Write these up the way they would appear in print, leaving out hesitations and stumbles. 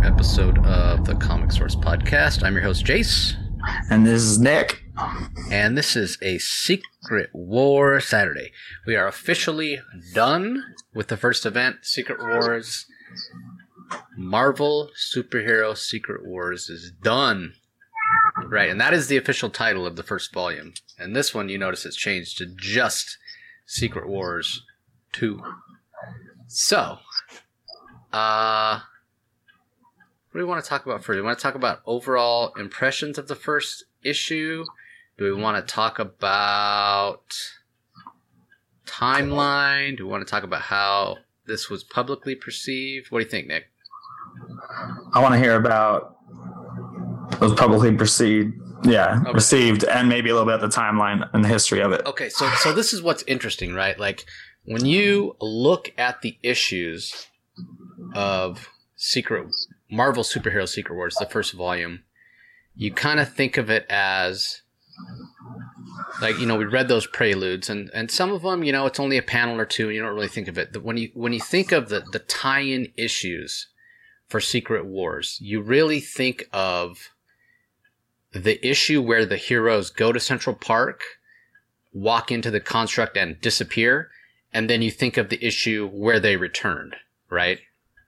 episode of the Comic Source Podcast. I'm your host, Jace. And this is Nick. And this is a Secret War Saturday. We are officially done with the first event, Secret Wars. Marvel Superhero Secret Wars is done. Right, and that is the official title of the first volume. And this one, you notice it's changed to just Secret Wars 2. So, what do we want to talk about first? Do we want to talk about overall impressions of the first issue? Do we want to talk about timeline? Do we want to talk about how this was publicly perceived? What do you think, Nick? I want to hear about those publicly received, and maybe a little bit of the timeline and the history of it. Okay, so this is what's interesting, right? Like, when you look at the issues of Marvel Superhero Secret Wars, the first volume, you kind of think of it as, like, we read those preludes, and some of them, it's only a panel or two, and you don't really think of it. But when you think of the tie-in issues for Secret Wars, you really think of the issue where the heroes go to Central Park, walk into the construct, and disappear, and then you think of the issue where they returned, right?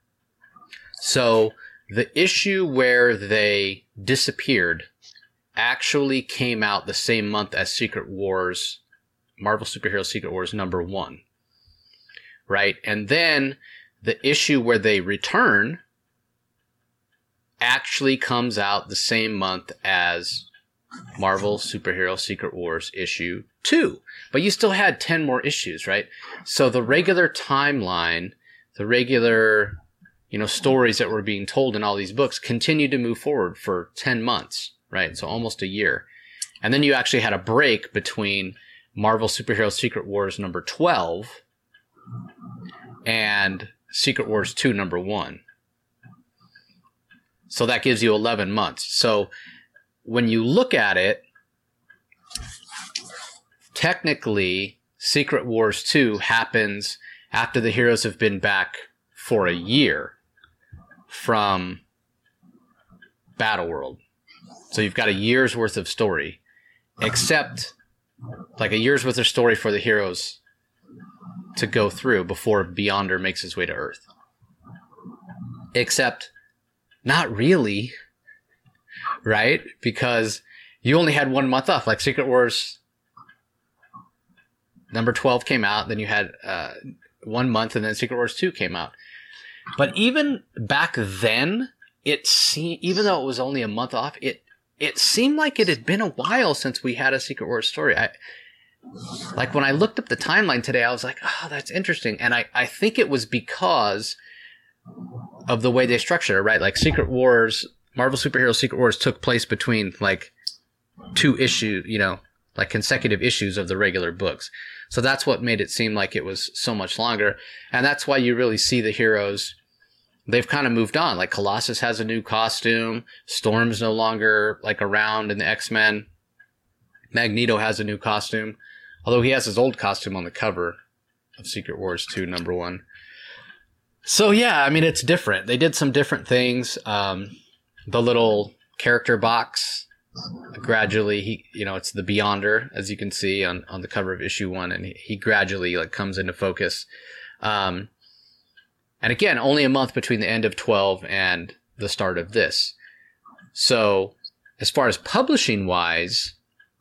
So the issue where they disappeared actually came out the same month as Secret Wars, Marvel Superhero Secret Wars #1, right? And then the issue where they return actually comes out the same month as Marvel Superhero Secret Wars issue 2. But you still had 10 more issues, right? So the regular timeline, the regular, stories that were being told in all these books continued to move forward for 10 months, right? So almost a year. And then you actually had a break between Marvel Superhero Secret Wars #12 and Secret Wars 2 #1. So that gives you 11 months. So when you look at it, technically, Secret Wars 2 happens after the heroes have been back for a year from Battleworld. So you've got a year's worth of story, except like a year's worth of story for the heroes to go through before Beyonder makes his way to Earth. Except not really, right? Because you only had 1 month off. Like Secret Wars #12 came out, then you had 1 month, and then Secret Wars 2 came out. But even back then, even though it was only a month off, it seemed like it had been a while since we had a Secret Wars story. Like when I looked up the timeline today, I was like, oh, that's interesting. And I think it was because of the way they structured it, right? Like Secret Wars, Marvel Superhero Secret Wars took place between like 2 issues, like consecutive issues of the regular books. So that's what made it seem like it was so much longer. And that's why you really see the heroes, they've kind of moved on. Like Colossus has a new costume. Storm's no longer like around in the X-Men. Magneto has a new costume, although he has his old costume on the cover of Secret Wars 2 #1. So yeah, I mean, it's different. They did some different things. The little character box, gradually, it's the Beyonder, as you can see on the cover of issue 1, and he gradually like comes into focus. And again, only a month between the end of 12 and the start of this. So as far as publishing wise,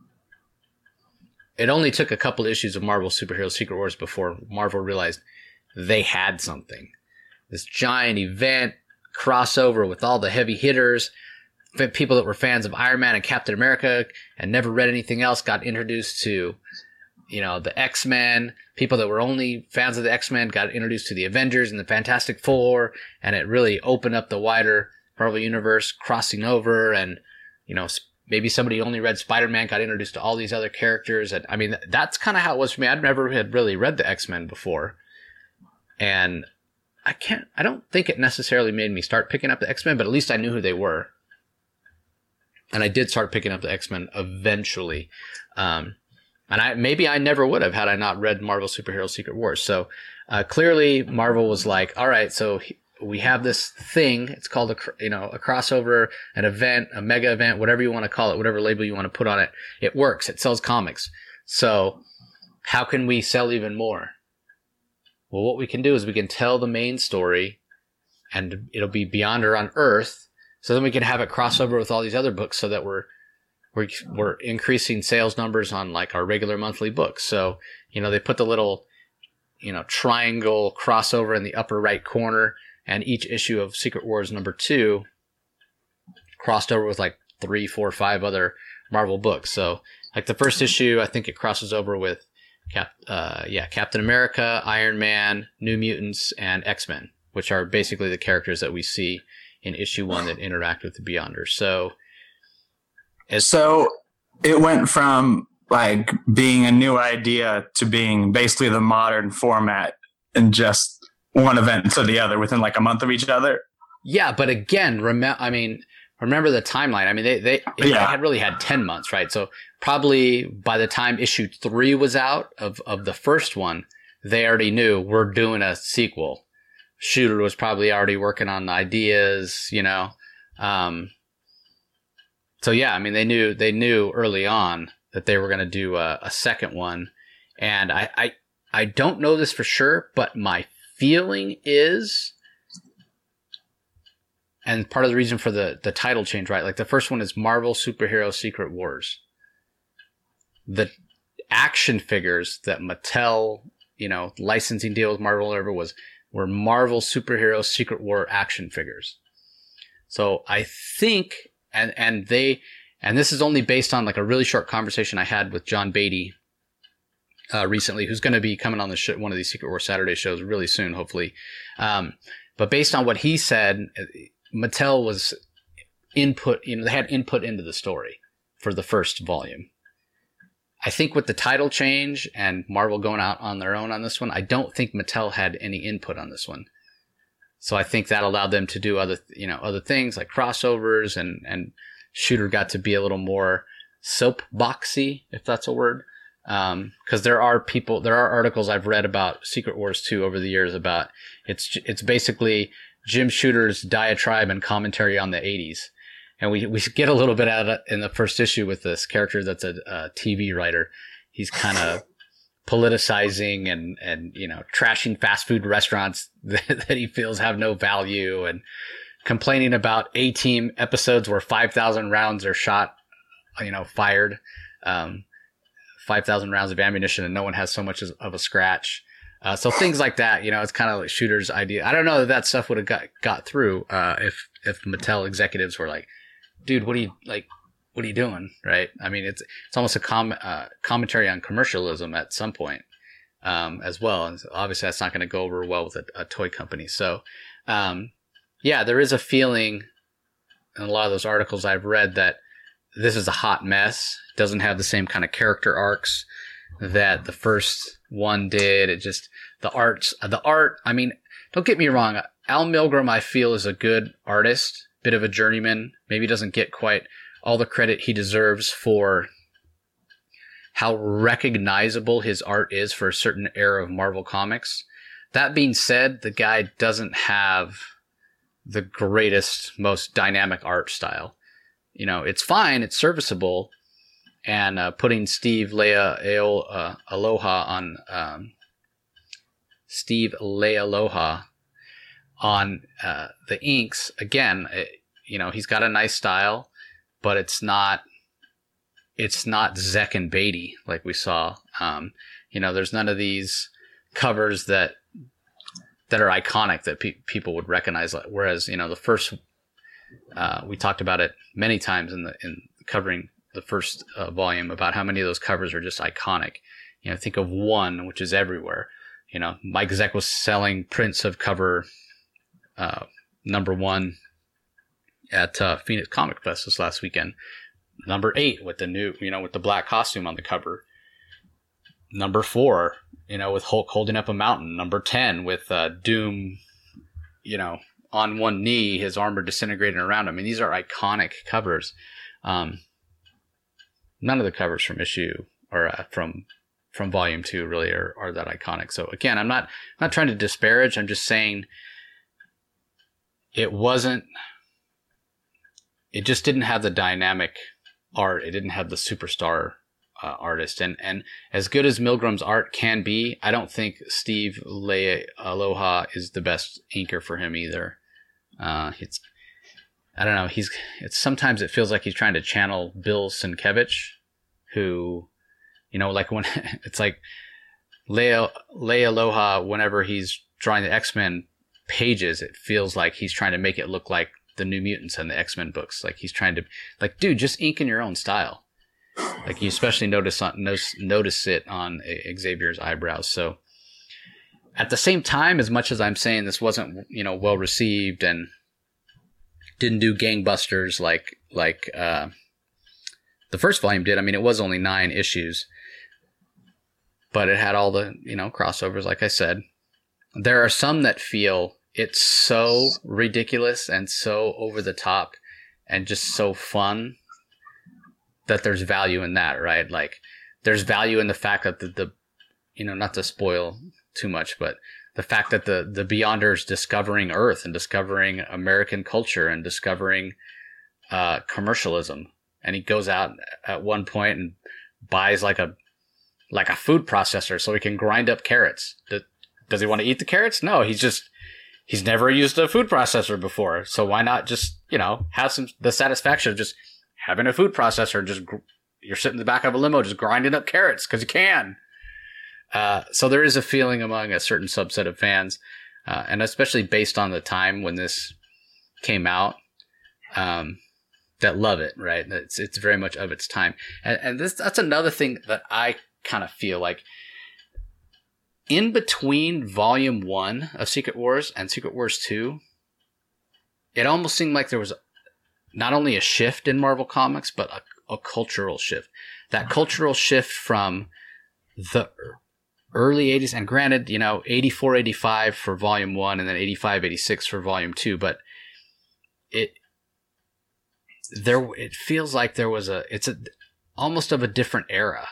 it only took a couple issues of Marvel Superhero Secret Wars before Marvel realized they had something. This giant event, crossover with all the heavy hitters, people that were fans of Iron Man and Captain America and never read anything else got introduced to, the X-Men. People that were only fans of the X-Men got introduced to the Avengers and the Fantastic Four, and it really opened up the wider Marvel Universe, crossing over, and, maybe somebody who only read Spider-Man got introduced to all these other characters. And I mean, that's kind of how it was for me. I'd never had really read the X-Men before. And I don't think it necessarily made me start picking up the X-Men, but at least I knew who they were. And I did start picking up the X-Men eventually. And I never would have had I not read Marvel Superhero Secret Wars. So clearly Marvel was like, all right, so we have this thing. It's called a crossover, an event, a mega event, whatever you want to call it, whatever label you want to put on it. It works. It sells comics. So how can we sell even more? Well, what we can do is we can tell the main story, and it'll be Beyonder on Earth. So then we can have it cross over with all these other books, so that we're increasing sales numbers on like our regular monthly books. So, they put the little, triangle crossover in the upper right corner, and each issue of Secret Wars #2 crossed over with like 3, 4, 5 other Marvel books. So like the first issue, I think it crosses over with Captain America, Iron Man, New Mutants, and X-Men, which are basically the characters that we see in issue 1 that interact with the Beyonder. So it went from like being a new idea to being basically the modern format in just one event to the other within like a month of each other. Yeah, but again, remember the timeline. I mean, they had really had 10 months, right? So probably by the time issue 3 was out of the first one, they already knew we're doing a sequel. Shooter was probably already working on the ideas, So yeah, I mean, they knew early on that they were going to do a second one. And I don't know this for sure, but my feeling is, and part of the reason for the title change, right? Like the first one is Marvel Superhero Secret Wars. The action figures that Mattel, licensing deal with Marvel were Marvel Superhero Secret War action figures. So I think, and this is only based on like a really short conversation I had with John Beatty recently, who's going to be coming on the one of these Secret War Saturday shows really soon, hopefully. But based on what he said, Mattel was input, they had input into the story for the first volume. I think with the title change and Marvel going out on their own on this one, I don't think Mattel had any input on this one. So I think that allowed them to do other things like crossovers, and Shooter got to be a little more soapboxy, if that's a word. Because there are articles I've read about Secret Wars 2 over the years about it's basically Jim Shooter's diatribe and commentary on the 80s. And we get a little bit out of it in the first issue with this character that's a TV writer. He's kind of politicizing and trashing fast food restaurants that he feels have no value, and complaining about A-Team episodes where 5,000 rounds are shot, fired, 5,000 rounds of ammunition, and no one has so much of a scratch. So things like that, it's kind of like Shooter's idea. I don't know that stuff would have got through if Mattel executives were like, dude, what are you doing? Right? I mean, it's almost a commentary on commercialism at some point as well. And obviously that's not going to go over well with a toy company. So, yeah, there is a feeling in a lot of those articles I've read that this is a hot mess. It doesn't have the same kind of character arcs that the first one did. It just, the art, I mean, don't get me wrong. Al Milgrom, I feel, is a good artist, bit of a journeyman. Maybe doesn't get quite all the credit he deserves for how recognizable his art is for a certain era of Marvel Comics. That being said, the guy doesn't have the greatest, most dynamic art style. It's fine, it's serviceable, and putting Steve Aloha on the inks, again, he's got a nice style, but it's not Zek and Beatty like we saw. There's none of these covers that are iconic that people would recognize. Whereas, the first, we talked about it many times in covering the first volume about how many of those covers are just iconic. Think of One, which is everywhere. Mike Zeck was selling prints of cover number 1 at Phoenix Comic Fest this last weekend. Number 8 with the new, with the black costume on the cover. Number 4, with Hulk holding up a mountain. Number 10 with Doom, on one knee, his armor disintegrating around him. I mean, these are iconic covers. None of the covers from issue or from volume 2 really are that iconic. So again, I'm not trying to disparage. I'm just saying it wasn't. It just didn't have the dynamic art. It didn't have the superstar artist. And as good as Milgram's art can be, I don't think Steve Leialoha is the best inker for him either. I don't know. Sometimes it feels like he's trying to channel Bill Sienkiewicz, who, like when it's like Leialoha, whenever he's drawing the X-Men pages, it feels like he's trying to make it look like the New Mutants and the X-Men books. Like he's trying to, like, dude, just ink in your own style. Like you especially notice it on Xavier's eyebrows. So at the same time, as much as I'm saying this wasn't, well received and didn't do gangbusters like the first volume did. I mean, it was only 9 issues, but it had all the, crossovers, like I said. There are some that feel it's so ridiculous and so over the top and just so fun that there's value in that, right? Like there's value in the fact that the not to spoil too much, but the fact that the Beyonders discovering Earth and discovering American culture and discovering commercialism. And he goes out at one point and buys like a food processor so he can grind up carrots. Does he want to eat the carrots? No, he's never used a food processor before. So why not just, have the satisfaction of just having a food processor, you're sitting in the back of a limo just grinding up carrots because you can. So there is a feeling among a certain subset of fans, and especially based on the time when this came out, that love it, right? It's very much of its time. And that's another thing that I kind of feel like in between Volume 1 of Secret Wars and Secret Wars 2, it almost seemed like there was not only a shift in Marvel Comics, but a cultural shift. That cultural shift from the early 80s, and granted, 84, 85 for Volume 1 and then 85, 86 for Volume 2, but it feels like there was almost of a different era.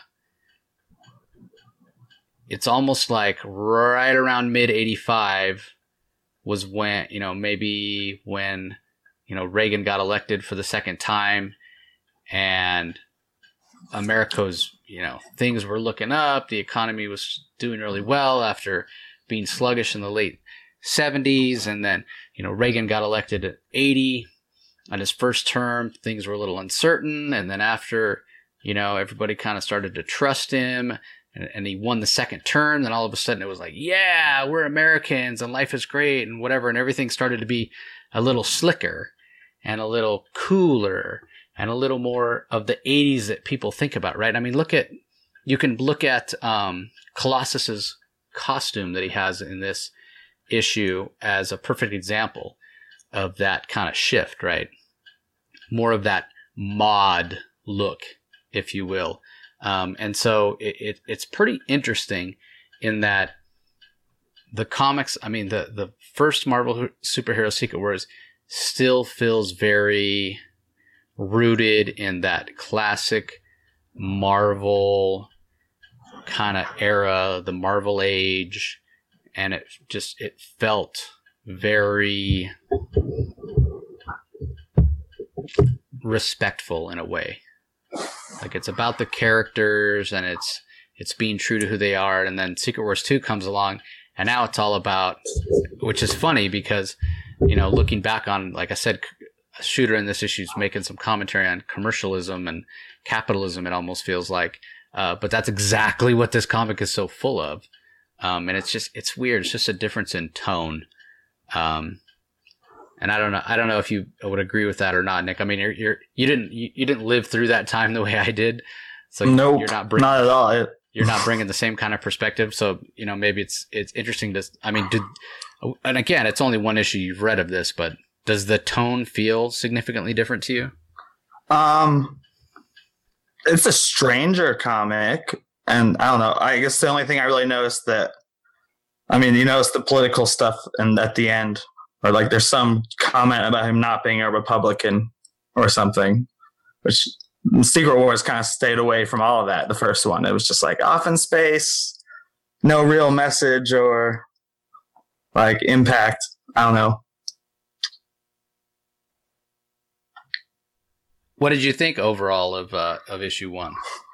It's almost like right around mid 85 was when, maybe when, Reagan got elected for the second time and America's, things were looking up. The economy was doing really well after being sluggish in the late 70s. And then, Reagan got elected at 80 on his first term. Things were a little uncertain. And then after, everybody kind of started to trust him and he won the second term. Then all of a sudden it was like, yeah, we're Americans and life is great and whatever. And everything started to be a little slicker and a little cooler and a little more of the 80s that people think about, right? I mean, you can look at Colossus's costume that he has in this issue as a perfect example of that kind of shift, right? More of that mod look, if you will. And so it's pretty interesting in that the comics, I mean, the first Marvel superhero Secret Wars still feels very rooted in that classic Marvel kind of era, the Marvel age, and it felt very respectful in a way. Like it's about the characters and it's being true to who they are. And then Secret Wars 2 comes along and now it's all about, which is funny because, looking back on, like I said, Shooter in this issue is making some commentary on commercialism and capitalism, it almost feels like. But that's exactly what this comic is so full of. And it's weird. It's just a difference in tone. And I don't know if you would agree with that or not, Nick. I mean, you didn't live through that time the way I did. So nope, not at all. You're not bringing the same kind of perspective. So, maybe it's interesting to, I mean, and again, it's only one issue you've read of this, but does the tone feel significantly different to you? It's a stranger comic, and I don't know. I guess the only thing I really noticed you notice the political stuff, and at the end, or like there's some comment about him not being a Republican or something, which Secret Wars kind of stayed away from all of that. The first one, it was just like off in space, no real message or like impact. I don't know. What did you think overall of issue 1?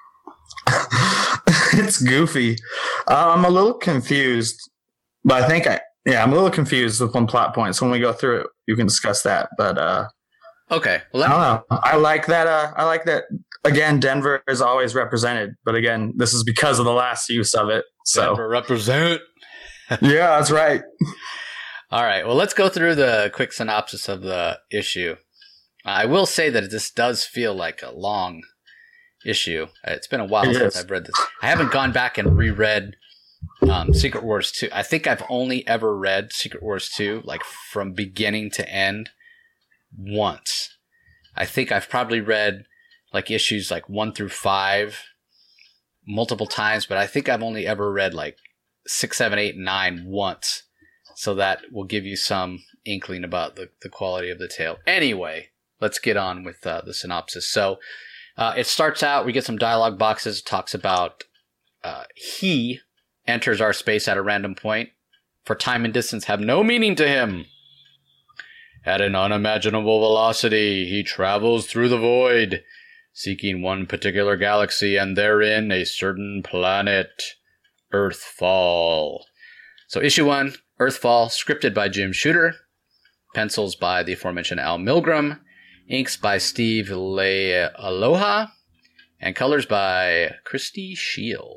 It's goofy. I'm a little confused, but I'm a little confused with one plot point. So when we go through it, you can discuss that. But okay, well, I don't know. I like that. I like that. Again, Denver is always represented, but again, this is because of the last use of it. So Denver represent. Yeah, that's right. All right. Well, let's go through the quick synopsis of the issue. I will say that this does feel like a long issue. It's been a while since I've read this. I haven't gone back and reread Secret Wars 2. I think I've only ever read Secret Wars 2, like from beginning to end, once. I think I've probably read like issues like 1 through 5 multiple times, but I think I've only ever read like 6, 7, 8, 9 once. So that will give you some inkling about the quality of the tale. Anyway, let's get on with the synopsis. So it starts out, we get some dialogue boxes. It talks about he enters our space at a random point, for time and distance have no meaning to him. At an unimaginable velocity, he travels through the void, seeking one particular galaxy and therein a certain planet, Earthfall. So issue 1, Earthfall, scripted by Jim Shooter, pencils by the aforementioned Al Milgrom, inks by Steve Leialoha, and colors by Christy Scheel.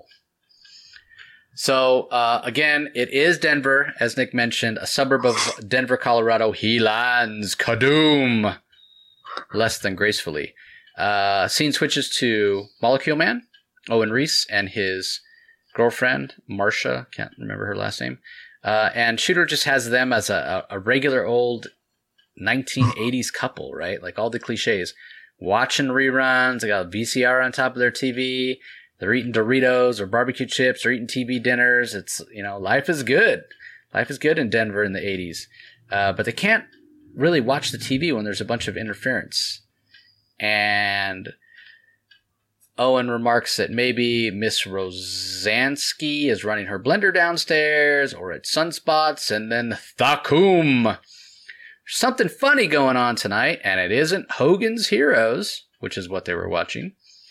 So, again, it is Denver, as Nick mentioned, a suburb of Denver, Colorado. He lands Kadoom less than gracefully. Scene switches to Molecule Man, Owen Reese, and his girlfriend, Marcia, can't remember her last name. And Shooter just has them as a regular old 1980s couple, right? Like all the cliches. Watching reruns, they got a VCR on top of their TV. They're eating Doritos or barbecue chips or eating TV dinners. It's, life is good. Life is good in Denver in the 80s. But they can't really watch the TV when there's a bunch of interference. And Owen remarks that maybe Miss Rosansky is running her blender downstairs or at Sunspots, and then Thakum. Something funny going on tonight, and it isn't Hogan's Heroes, which is what they were watching.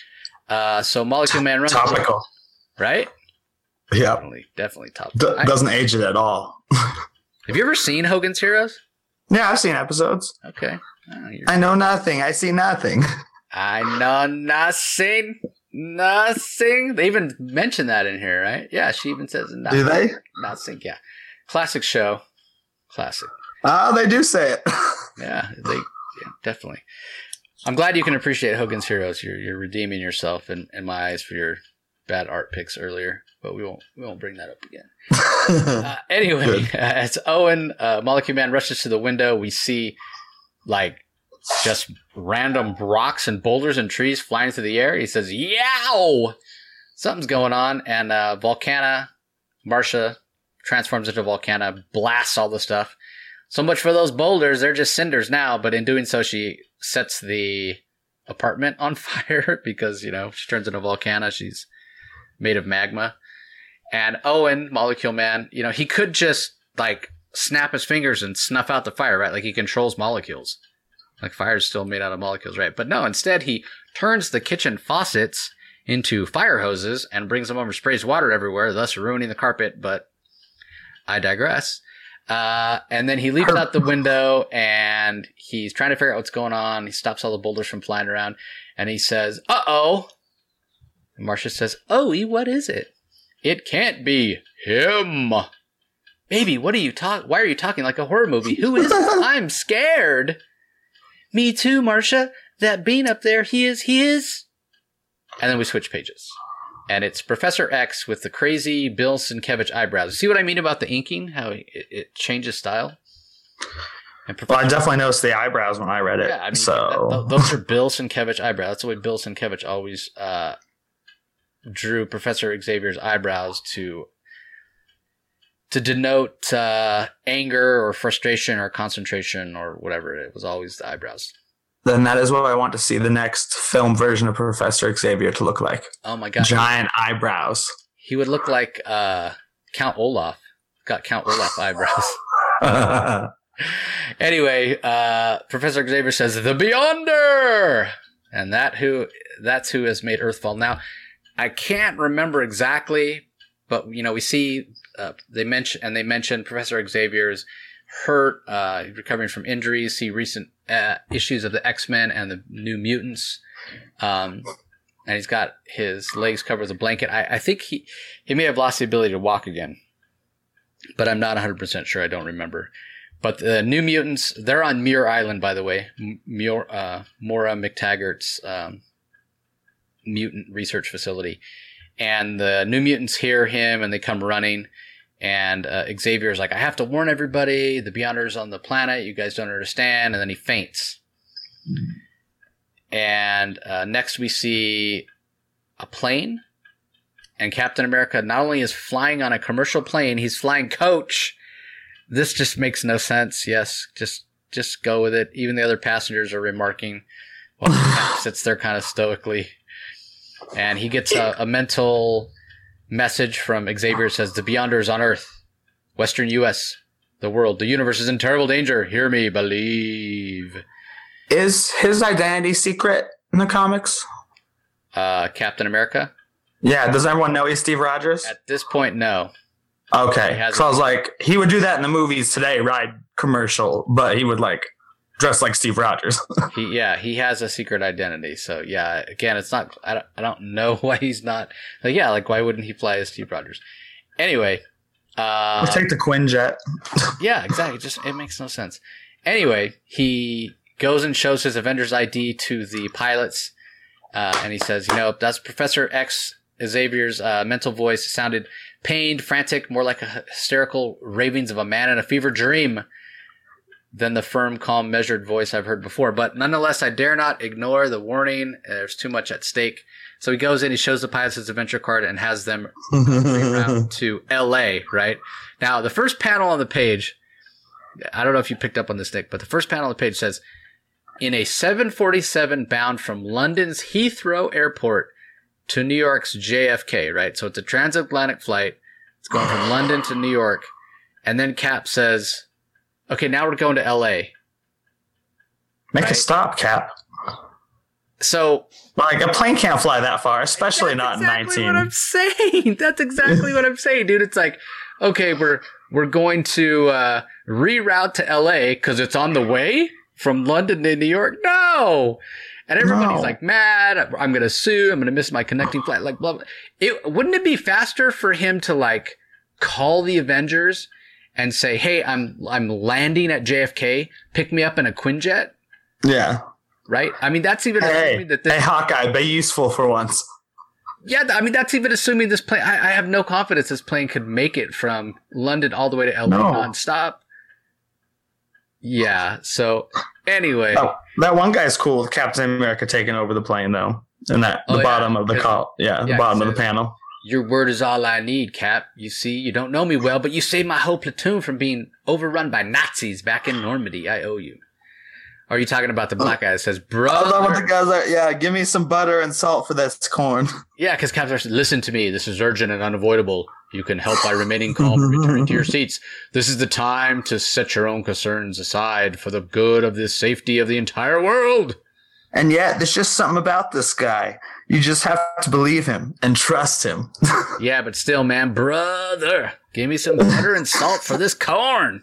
So Molecule Man runs. Topical. Right? Yeah. Definitely topical. Doesn't age it at all. Have you ever seen Hogan's Heroes? Yeah, I've seen episodes. Okay. I know nothing. I see nothing. I know nothing. Nothing. They even mention that in here, right? Yeah, she even says nothing. Do they? Nothing, yeah. Classic show. Classic. They do say it. Yeah, definitely. I'm glad you can appreciate Hogan's Heroes. You're redeeming yourself in my eyes for your bad art picks earlier, but we won't bring that up again. Anyway, as Owen, Molecule Man rushes to the window, we see like just random rocks and boulders and trees flying through the air. He says, "Yow!" Something's going on, and Volcana, Marcia, transforms into Volcana, blasts all the stuff. So much for those boulders. They're just cinders now, but in doing so, she sets the apartment on fire because, she turns into Volcana. She's made of magma. And Owen, Molecule Man, he could just, like, snap his fingers and snuff out the fire, right? Like, he controls molecules. Like, fire is still made out of molecules, right? But no, instead, he turns the kitchen faucets into fire hoses and brings them over, sprays water everywhere, thus ruining the carpet, but I digress. And then he leaps out the window and he's trying to figure out what's going on. He stops all the boulders from flying around and he says, "Uh-oh." And Marcia says, "Oh, what is it?" "It can't be him." "Baby, why are you talking like a horror movie? Who is it? I'm scared." "Me too, Marcia. That bean up there, he is. And then we switch pages. And it's Professor X with the crazy Bill Sienkiewicz eyebrows. See what I mean about the inking? How it changes style? Well, I definitely noticed the eyebrows when I read it. Yeah, so those are Bill Sienkiewicz eyebrows. That's the way Bill Sienkiewicz always drew Professor Xavier's eyebrows to denote anger or frustration or concentration or whatever. It was always the eyebrows. Then that is what I want to see the next film version of Professor Xavier to look like. Oh my god. Giant eyebrows. He would look like Count Olaf. Got Count Olaf eyebrows. Anyway, Professor Xavier says, "The Beyonder!" and that's who has made Earth fall. Now, I can't remember exactly, but we see they mention Professor Xavier's hurt, recovering from injuries. See recent issues of the X-Men and the New Mutants, and he's got his legs covered with a blanket. I think he may have lost the ability to walk again, but I'm not 100% sure. I don't remember. But the New Mutants, they're on Muir Island, by the way. Moira McTaggart's mutant research facility. And the New Mutants hear him, and they come running. And Xavier's like, I have to warn everybody. The Beyonders on the planet. You guys don't understand. And then he faints. And next we see a plane. And Captain America not only is flying on a commercial plane, he's flying coach. This just makes no sense. Yes, just go with it. Even the other passengers are remarking while Cap sits there kind of stoically. And he gets a mental message from Xavier. It says, the Beyonders on Earth, Western U.S., the world, the universe is in terrible danger. Hear me, believe. Is his identity secret in the comics? Captain America? Yeah, does everyone know he's Steve Rogers? At this point, no. Okay, so I was like, he would do that in the movies today, ride commercial, but he would dress like Steve Rogers. He has a secret identity. So yeah, again, it's not. I don't know why he's not. Why wouldn't he fly as Steve Rogers? Anyway, let's take the Quinjet. Yeah, exactly. It makes no sense. Anyway, he goes and shows his Avengers ID to the pilots, and he says, that's Professor X. Xavier's mental voice sounded pained, frantic, more like a hysterical ravings of a man in a fever dream than the firm, calm, measured voice I've heard before. But nonetheless, I dare not ignore the warning. There's too much at stake. So he goes in, he shows the pilots his adventure card and has them reroute to LA, right? Now, the first panel on the page, I don't know if you picked up on this, Nick, but the first panel on the page says, in a 747 bound from London's Heathrow Airport to New York's JFK, right? So it's a transatlantic flight. It's going from London to New York. And then Cap says, okay, now we're going to LA. Make a stop, Cap. So, a plane can't fly that far, especially not in 19. That's exactly what I'm saying. That's exactly what I'm saying, dude. It's like, okay, we're going to reroute to LA because it's on the way from London to New York. No. And everybody's mad. I'm going to sue. I'm going to miss my connecting flight. Blah, blah. Wouldn't it be faster for him to call the Avengers and say, hey, I'm landing at JFK. Pick me up in a Quinjet? Yeah. Right? I mean, that's even assuming that hey, Hawkeye, be useful for once. Yeah, I mean, that's even assuming this plane. I have no confidence this plane could make it from London all the way to LA nonstop. Yeah. So anyway, that one guy's cool with Captain America taking over the plane, though. And bottom of the call, the bottom of the panel. Your word is all I need, Cap. You see, you don't know me well, but you saved my whole platoon from being overrun by Nazis back in Normandy. I owe you. Or are you talking about the black guy that says, brother? I what the guys are. Yeah, give me some butter and salt for this corn. Yeah, because Captain says, listen to me. This is urgent and unavoidable. You can help by remaining calm and returning to your seats. This is the time to set your own concerns aside for the good of the safety of the entire world. And yet, there's just something about this guy. You just have to believe him and trust him. Yeah, but still, man, brother, give me some butter and salt for this corn.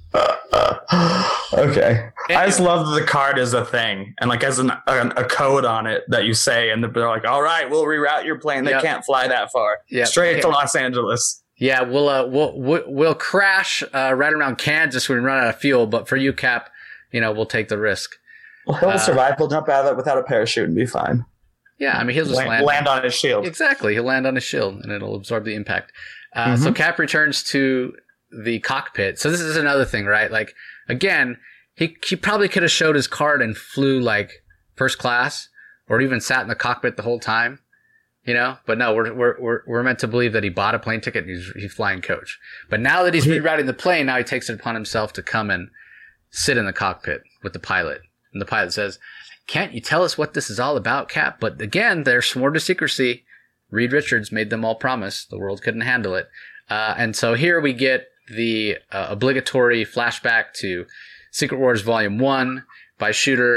Okay. I just love that the card is a thing and has a code on it that you say, and they're like, all right, we'll reroute your plane. They can't fly that far. Yep. Straight to Los Angeles. Yeah, we'll crash right around Kansas when we run out of fuel, but for you, Cap, we'll take the risk. Well, he'll survive. He'll jump out of it without a parachute and be fine. Yeah, I mean, he'll just land on his shield. Exactly. He'll land on his shield, and it'll absorb the impact. So Cap returns to the cockpit. So this is another thing, right? Again, he probably could have showed his card and flew first class, or even sat in the cockpit the whole time, But no, we're meant to believe that he bought a plane ticket and he's flying coach. But now that he's rerouting the plane, now he takes it upon himself to come and sit in the cockpit with the pilot. And the pilot says, "Can't you tell us what this is all about, Cap?" But again, they're sworn to secrecy. Reed Richards made them all promise the world couldn't handle it. And so here we get the obligatory flashback to Secret Wars Volume 1 by Shooter.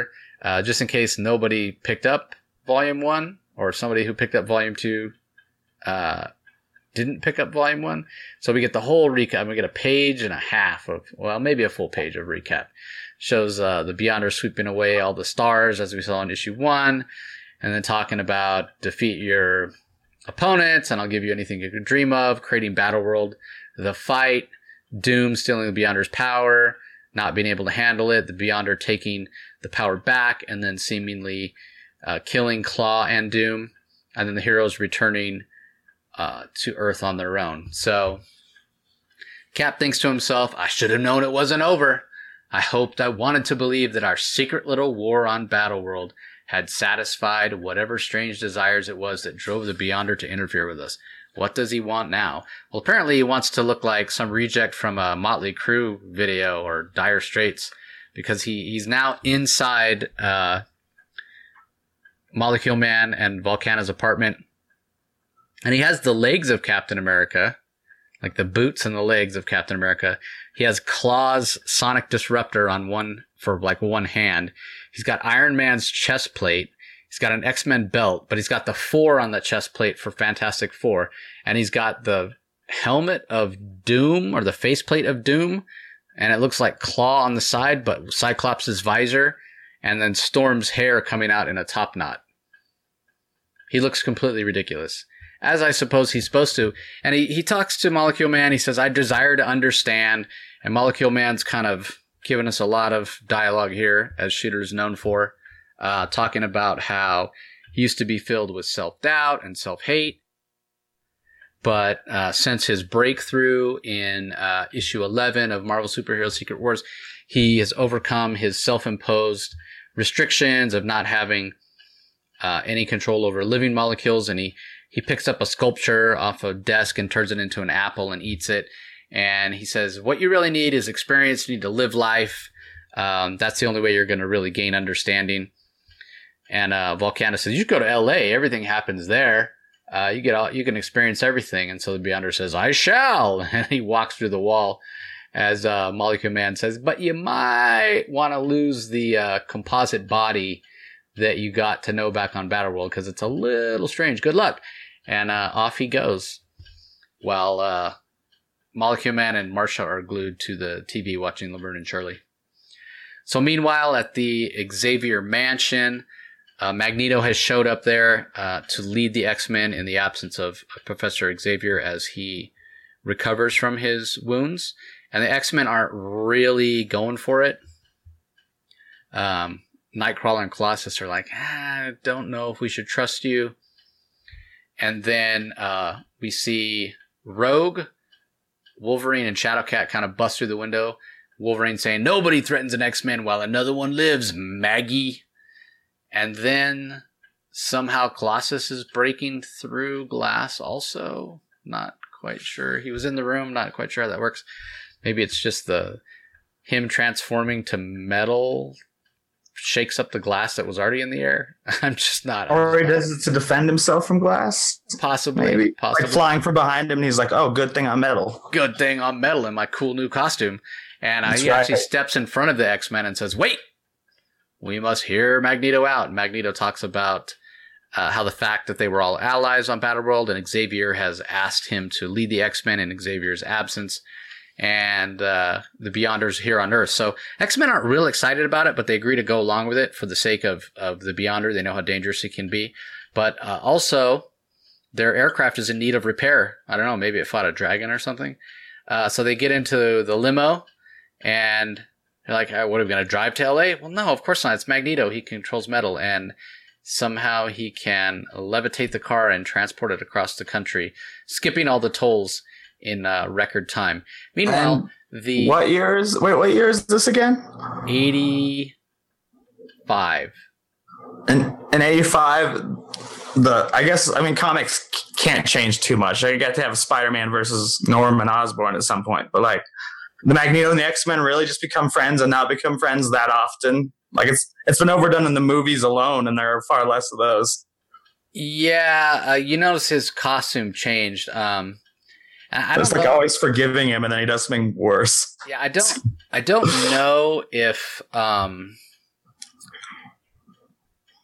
just in case nobody picked up Volume 1 or somebody who picked up Volume 2 didn't pick up Volume 1. So we get the whole recap. We get a page and a half of, well, maybe a full page of recap. Shows the Beyonders sweeping away all the stars as we saw in issue 1, and then talking about defeat your opponents, and I'll give you anything you could dream of, creating Battleworld, the fight, Doom stealing the Beyonders' power, not being able to handle it, the Beyonder taking the power back, and then seemingly killing Claw and Doom, and then the heroes returning to Earth on their own. So Cap thinks to himself, I should have known it wasn't over. I wanted to believe that our secret little war on Battleworld had satisfied whatever strange desires it was that drove the Beyonder to interfere with us. What does he want now? Well, apparently he wants to look like some reject from a Motley Crue video or Dire Straits, because he's now inside Molecule Man and Volcana's apartment. And he has the legs of Captain America, like the boots and the legs of Captain America. He has Claw's Sonic Disruptor on one hand. He's got Iron Man's chest plate. He's got an X-Men belt, but he's got the 4 on the chest plate for Fantastic Four. And he's got the helmet of Doom, or the faceplate of Doom. And it looks like Claw on the side, but Cyclops' visor. And then Storm's hair coming out in a top knot. He looks completely ridiculous, as I suppose he's supposed to. And he talks to Molecule Man. He says, I desire to understand. And Molecule Man's kind of giving us a lot of dialogue here, as Shooter's known for, talking about how he used to be filled with self-doubt and self-hate. But since his breakthrough in issue 11 of Marvel Superhero Secret Wars, he has overcome his self-imposed restrictions of not having any control over living molecules. And he picks up a sculpture off a desk and turns it into an apple and eats it. And he says, what you really need is experience. You need to live life. That's the only way you're going to really gain understanding. And Volcana says, you should go to LA. Everything happens there. You can experience everything. And so the Beyonder says, I shall. And he walks through the wall as Molecule Man says, but you might want to lose the composite body that you got to know back on Battleworld, because it's a little strange. Good luck. And off he goes, while Molecule Man and Marsha are glued to the TV watching Laverne and Shirley. So meanwhile, at the Xavier Mansion, Magneto has showed up there to lead the X-Men in the absence of Professor Xavier as he recovers from his wounds. And the X-Men aren't really going for it. Nightcrawler and Colossus are like, I don't know if we should trust you. And then we see Rogue, Wolverine, and Shadowcat kind of bust through the window. Wolverine saying, nobody threatens an X-Men while another one lives, Maggie. And then somehow Colossus is breaking through glass also. Not quite sure. He was in the room, not quite sure how that works. Maybe it's just him transforming to metal shakes up the glass that was already in the air. I'm just not. Or he does it to defend himself from glass? Possibly. Maybe. Possibly. Like flying from behind him, and he's like, oh, good thing I'm metal. Good thing I'm metal in my cool new costume. And he actually steps in front of the X-Men and says, wait, we must hear Magneto out. And Magneto talks about how the fact that they were all allies on Battleworld, and Xavier has asked him to lead the X-Men in Xavier's absence. And the Beyonders here on Earth. So X-Men aren't real excited about it, but they agree to go along with it for the sake of the Beyonder. They know how dangerous it can be. But also, their aircraft is in need of repair. I don't know, maybe it fought a dragon or something. So they get into the limo, and they're like, what, are we going to drive to LA? Well, no, of course not. It's Magneto. He controls metal, and somehow he can levitate the car and transport it across the country, skipping all the tolls in record time. Meanwhile, what year is this again? 85. In 85, comics can't change too much. You got to have Spider-Man versus Norman Osborn at some point, but like the Magneto and the X-Men really just become friends and not become friends that often. Like it's been overdone in the movies alone, and there are far less of those. Yeah, you notice his costume changed. It's like always forgiving him, and then he does something worse. Yeah, I don't know if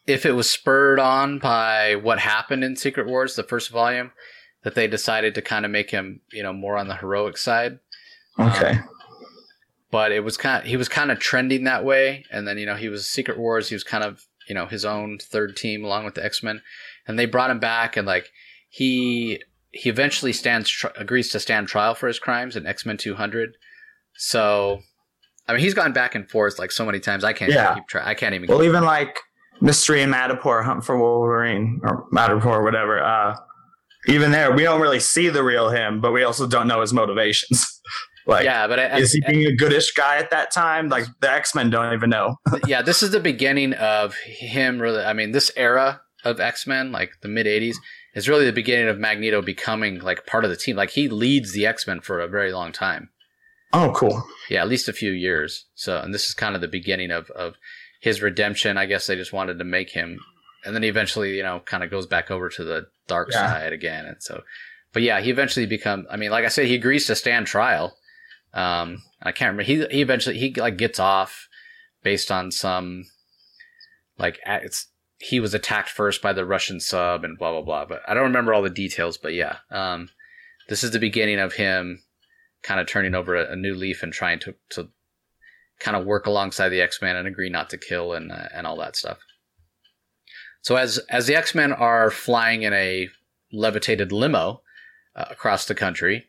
if it was spurred on by what happened in Secret Wars, the first volume, that they decided to kind of make him, more on the heroic side. Okay. But he was kind of trending that way. And then, he was Secret Wars. He was kind of, his own third team along with the X-Men. And they brought him back, and like he eventually agrees to stand trial for his crimes in X-Men 200. So, I mean, he's gone back and forth like so many times. I can't even keep track. I can't even. Well, even like Mystery and Madripoor, Hunt for Wolverine, or Madripoor, whatever. Even there, we don't really see the real him, but we also don't know his motivations. Like, yeah, but is he being a goodish guy at that time? Like, the X-Men don't even know. Yeah, this is the beginning of him really. I mean, this era of X-Men, like the mid 80s, is really the beginning of Magneto becoming like part of the team. Like, he leads the X-Men for a very long time. Oh, cool. Yeah, at least a few years. So, and this is kind of the beginning of his redemption. I guess they just wanted to make him, and then he eventually, kind of goes back over to the dark side again. And so, but yeah, he eventually I mean, like I said, he agrees to stand trial. I can't remember. He eventually like gets off based on some like he was attacked first by the Russian sub and blah blah blah. But I don't remember all the details. But yeah, this is the beginning of him kind of turning over a new leaf and trying to kind of work alongside the X-Men and agree not to kill and all that stuff. So as the X-Men are flying in a levitated limo across the country,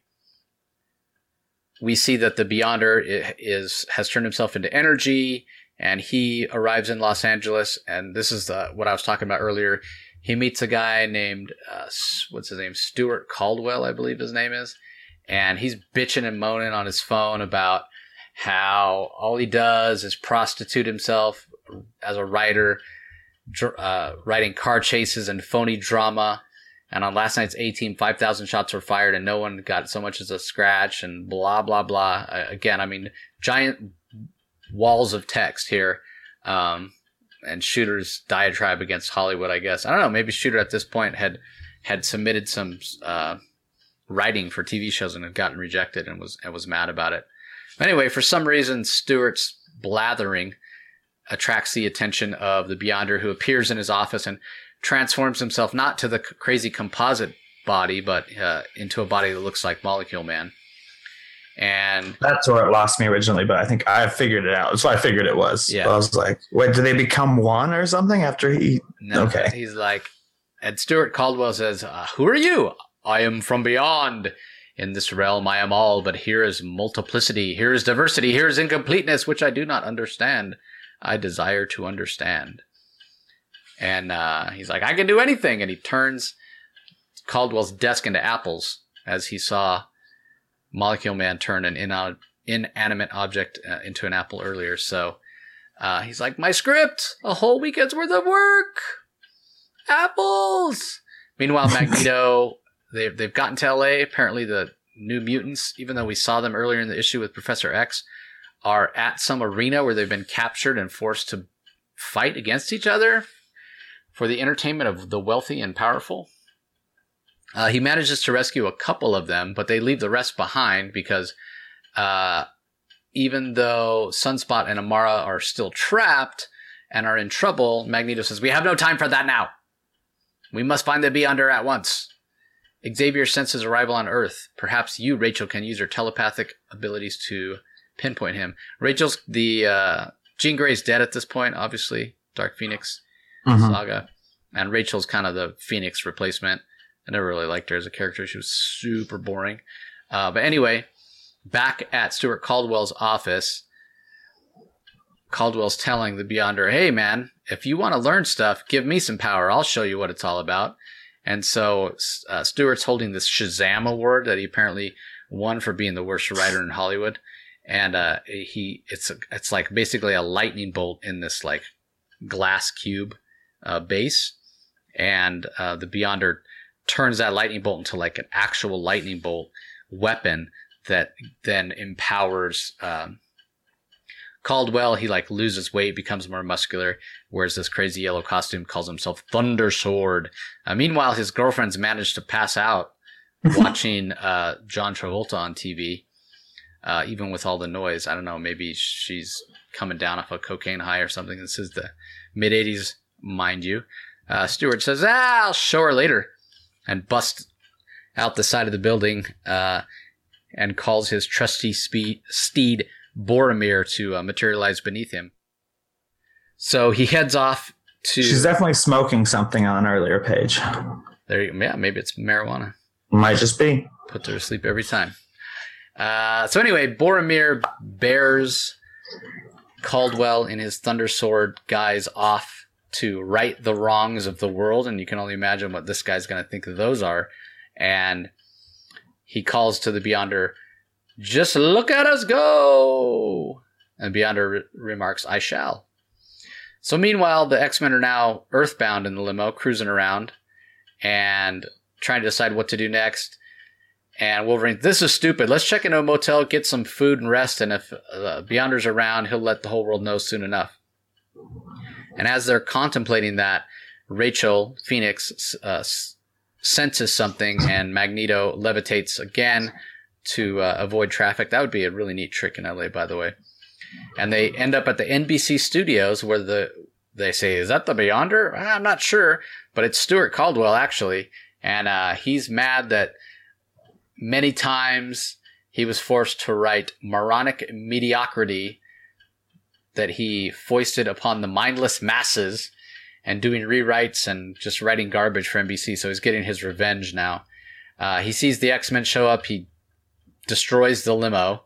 we see that the Beyonder has turned himself into energy, and he arrives in Los Angeles. And this is what I was talking about earlier. He meets a guy named what's his name? Stuart Caldwell, I believe his name is, and he's bitching and moaning on his phone about how all he does is prostitute himself as a writer, writing car chases and phony drama. And on last night's A-Team, 5,000 shots were fired and no one got so much as a scratch and blah, blah, blah. Again, I mean, giant walls of text here. And Shooter's diatribe against Hollywood, I guess. I don't know, maybe Shooter at this point had submitted some writing for TV shows and had gotten rejected and was mad about it. Anyway, for some reason, Stewart's blathering attracts the attention of the Beyonder, who appears in his office and transforms himself not to the crazy composite body, but into a body that looks like Molecule Man. And that's where it lost me originally, but I think I figured it out. That's what I figured it was. Yeah. I was like, wait, do they become one or something after he... No, okay. He's like... And Stuart Caldwell says, who are you? I am from beyond. In this realm I am all, but here is multiplicity, here is diversity, here is incompleteness, which I do not understand. I desire to understand. And he's like, I can do anything. And he turns Caldwell's desk into apples, as he saw Molecule Man turn an inanimate object into an apple earlier. So he's like, my script, a whole weekend's worth of work. Apples. Meanwhile, Magneto, they've gotten to LA. Apparently the New Mutants, even though we saw them earlier in the issue with Professor X, are at some arena where they've been captured and forced to fight against each other for the entertainment of the wealthy and powerful. He manages to rescue a couple of them, but they leave the rest behind because even though Sunspot and Amara are still trapped and are in trouble, Magneto says, we have no time for that now. We must find the Beyonder at once. Xavier senses arrival on Earth. Perhaps you, Rachel, can use your telepathic abilities to pinpoint him. Jean Grey's dead at this point, obviously. Dark Phoenix saga. And Rachel's kind of the Phoenix replacement. I never really liked her as a character. She was super boring. But anyway, back at Stuart Caldwell's office, Caldwell's telling the Beyonder, hey man, if you want to learn stuff, give me some power. I'll show you what it's all about. And so Stewart's holding this Shazam award that he apparently won for being the worst writer in Hollywood. And it's like basically a lightning bolt in this like glass cube base. And the Beyonder turns that lightning bolt into like an actual lightning bolt weapon that then empowers Caldwell. He like loses weight, becomes more muscular, wears this crazy yellow costume, calls himself Thunder Sword. Meanwhile, his girlfriend's managed to pass out watching John Travolta on TV, even with all the noise. I don't know, maybe she's coming down off a cocaine high or something. This is the mid-'80s mind you. Stewart says, I'll show her later, and busts out the side of the building and calls his trusty steed Boromir to materialize beneath him. So he heads off to... She's definitely smoking something on an earlier page. There you go. Yeah, maybe it's marijuana. Might just be. Puts her to sleep every time. So anyway, Boromir bears Caldwell and his Thunder Sword guys off to right the wrongs of the world, and you can only imagine what this guy's going to think those are. And he calls to the Beyonder, just look at us go! And Beyonder remarks, I shall. So meanwhile, the X-Men are now earthbound in the limo, cruising around and trying to decide what to do next. And Wolverine, this is stupid. Let's check into a motel, get some food and rest, and if Beyonder's around, he'll let the whole world know soon enough. And as they're contemplating that, Rachel Phoenix senses something, and Magneto levitates again to avoid traffic. That would be a really neat trick in LA, by the way. And they end up at the NBC studios where they say, is that the Beyonder? I'm not sure, but it's Stuart Caldwell, actually. And he's mad that many times he was forced to write moronic mediocrity that he foisted upon the mindless masses and doing rewrites and just writing garbage for NBC. So he's getting his revenge now. He sees the X-Men show up. He destroys the limo.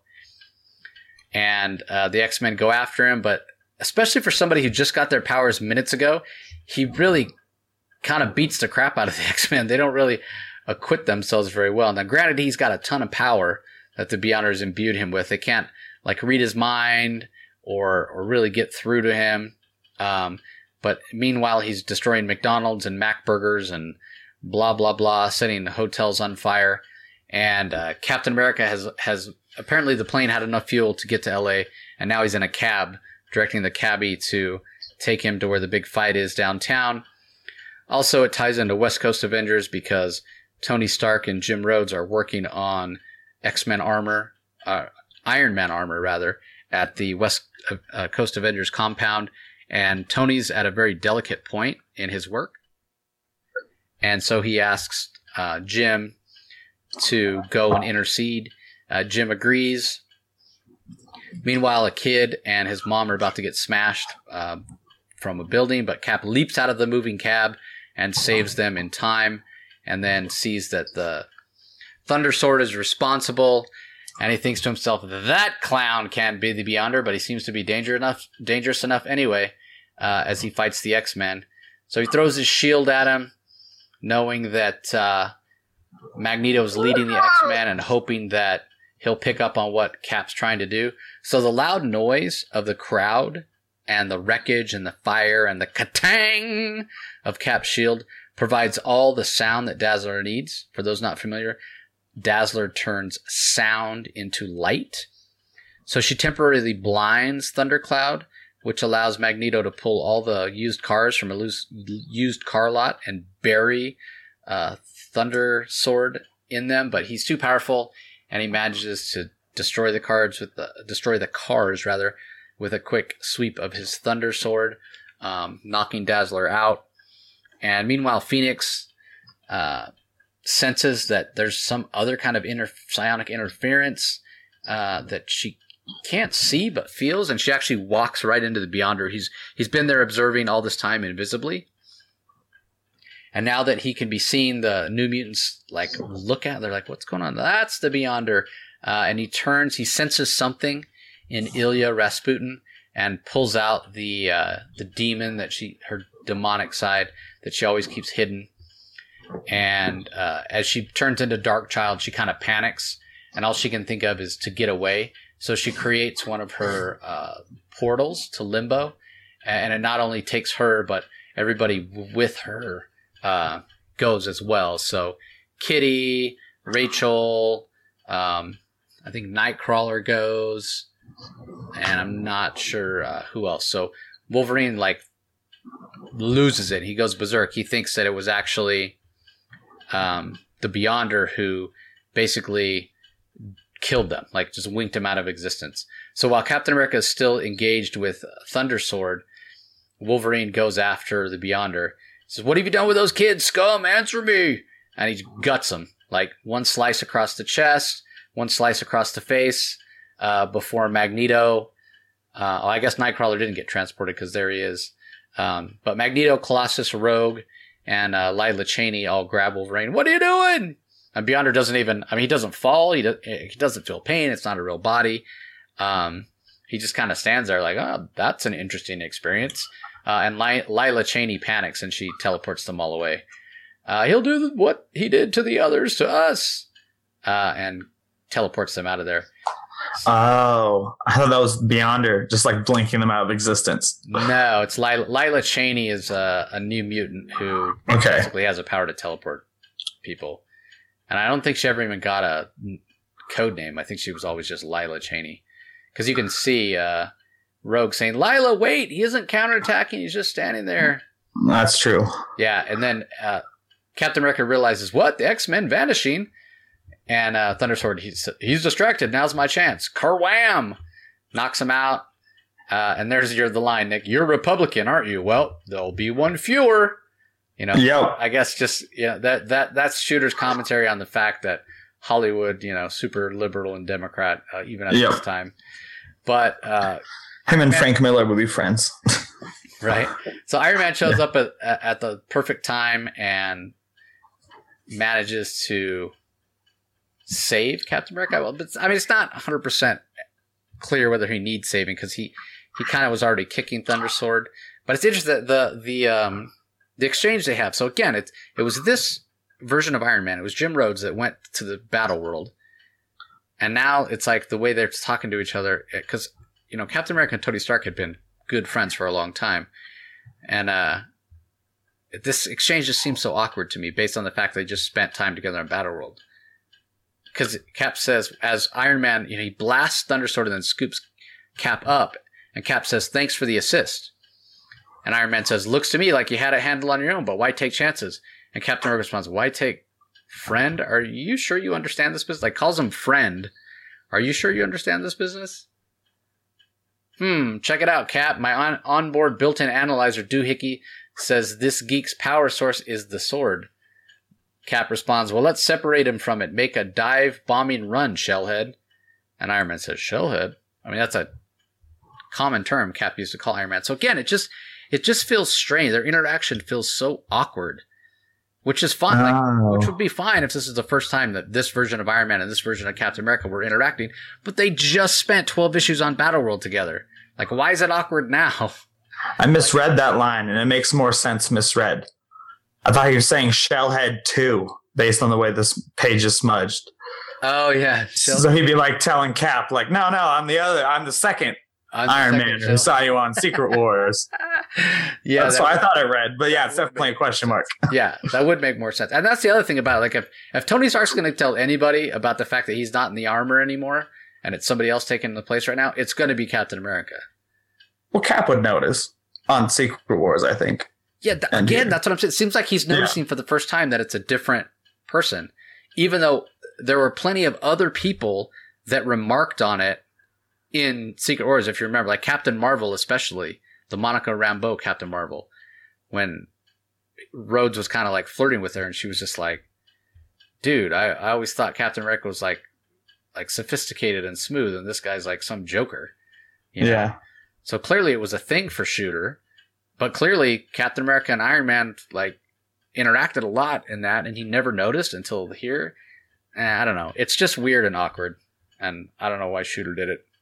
And the X-Men go after him. But especially for somebody who just got their powers minutes ago, he really kind of beats the crap out of the X-Men. They don't really acquit themselves very well. Now, granted, he's got a ton of power that the Beyonders imbued him with. They can't read his mind or really get through to him. But meanwhile, he's destroying McDonald's and Mac Burgers and blah, blah, blah, setting hotels on fire. And Captain America has apparently the plane had enough fuel to get to LA, and now he's in a cab, directing the cabbie to take him to where the big fight is downtown. Also, it ties into West Coast Avengers because Tony Stark and Jim Rhodes are working on X-Men armor, Iron Man armor, rather, at the West Coast Avengers compound. And Tony's at a very delicate point in his work. And so he asks Jim to go and intercede. Jim agrees. Meanwhile, a kid and his mom are about to get smashed from a building, but Cap leaps out of the moving cab and saves them in time, and then sees that the Thunder Sword is responsible, and he thinks to himself, that clown can't be the Beyonder, but he seems to be dangerous enough anyway, as he fights the X-Men. So he throws his shield at him, knowing that Magneto is leading the X-Men and hoping that he'll pick up on what Cap's trying to do. So the loud noise of the crowd and the wreckage and the fire and the katang of Cap's shield provides all the sound that Dazzler needs. For those not familiar, Dazzler turns sound into light. So she temporarily blinds Thundercloud, which allows Magneto to pull all the used cars from a used car lot and bury Thunder Sword in them. But he's too powerful, and he manages to destroy the cars with a quick sweep of his Thunder Sword, knocking Dazzler out. And meanwhile, Phoenix senses that there's some other kind of psionic interference that she can't see but feels, and she actually walks right into the Beyonder. He's been there observing all this time invisibly. And now that he can be seen, the New Mutants look at it, they're like, what's going on? That's the Beyonder. And he senses something in Ilya Rasputin and pulls out the demon her demonic side that she always keeps hidden. And as she turns into Darkchild, she kind of panics, and all she can think of is to get away. So she creates one of her portals to Limbo, and it not only takes her, but everybody with her goes as well. So Kitty, Rachel, I think Nightcrawler goes, and I'm not sure who else. So Wolverine loses it. He goes berserk. He thinks that it was actually the Beyonder who basically killed them, just winked them out of existence. So while Captain America is still engaged with Thunder Sword, Wolverine goes after the Beyonder. He says, "What have you done with those kids, scum? Answer me!" And he guts them. Like one slice across the chest, one slice across the face, before Magneto. I guess Nightcrawler didn't get transported because there he is. But Magneto, Colossus, Rogue, and Lila Cheney all grab Wolverine. "What are you doing?" And Beyonder doesn't even, he doesn't fall. He doesn't feel pain. It's not a real body. He just kind of stands there like, "Oh, that's an interesting experience." And Lila Cheney panics and she teleports them all away. "He'll do what he did to the others to us," and teleports them out of there. Oh, I thought that was Beyonder, just like blinking them out of existence. No, it's Lila Cheney is a new mutant who basically has a power to teleport people. And I don't think she ever even got a code name. I think she was always just Lila Cheney. Because you can see Rogue saying, "Lila, wait, he isn't counterattacking, he's just standing there." That's true. Yeah, and then Captain America realizes, what? The X-Men vanishing? And Thundersword, he's distracted. Now's my chance. Kerwham! Knocks him out. And there's the line, Nick. "You're Republican, aren't you?" "Well, there'll be one fewer." Yep. I guess just that's Shooter's commentary on the fact that Hollywood, super liberal and Democrat, even at this time. But him and Frank Miller would be friends. Right. So Iron Man shows up at the perfect time and manages to save Captain America. Well, but it's not 100% clear whether he needs saving because he kind of was already kicking Thundersword. But it's interesting that the exchange they have. So again, it was this version of Iron Man. It was Jim Rhodes that went to the battle world. And now it's like the way they're talking to each other, because, Captain America and Tony Stark had been good friends for a long time. And this exchange just seems so awkward to me based on the fact they just spent time together in battle world. Because Cap says, as Iron Man, he blasts Thundersword and then scoops Cap up. And Cap says, "Thanks for the assist." And Iron Man says, "Looks to me like you had a handle on your own, but why take chances?" And Captain America responds, "Why take friend? Are you sure you understand this business?" Like, calls him friend. "Are you sure you understand this business?" Check it out, Cap. My onboard built-in analyzer doohickey says this geek's power source is the sword. Cap responds, "Well, let's separate him from it. Make a dive bombing run, Shellhead." And Iron Man says, "Shellhead?" That's a common term Cap used to call Iron Man. So again, it just feels strange. Their interaction feels so awkward, which is fine. Which would be fine if this is the first time that this version of Iron Man and this version of Captain America were interacting. But they just spent 12 issues on Battleworld together. Like, why is it awkward now? I misread that line, and it makes more sense misread. I thought you were saying Shellhead 2, based on the way this page is smudged. Oh, yeah. So he'd be like telling Cap, like, no, I'm the second Iron Man who saw you on Secret Wars. Yeah, that's what I thought I read. But yeah, it's definitely a question mark. Yeah, that would make more sense. And that's the other thing about it. Like, if Tony Stark's going to tell anybody about the fact that he's not in the armor anymore and it's somebody else taking the place right now, it's going to be Captain America. Well, Cap would notice on Secret Wars, I think. Yeah, again, that's what I'm saying. It seems like he's noticing for the first time that it's a different person, even though there were plenty of other people that remarked on it in Secret Wars, if you remember, like Captain Marvel especially, the Monica Rambeau Captain Marvel, when Rhodes was kind of like flirting with her and she was just like, "Dude, I always thought Captain America was like sophisticated and smooth, and this guy's like some joker." Yeah. So clearly it was a thing for Shooter, but clearly Captain America and Iron Man like interacted a lot in that, and he never noticed until here. I don't know. It's just weird and awkward, and I don't know why Shooter did it.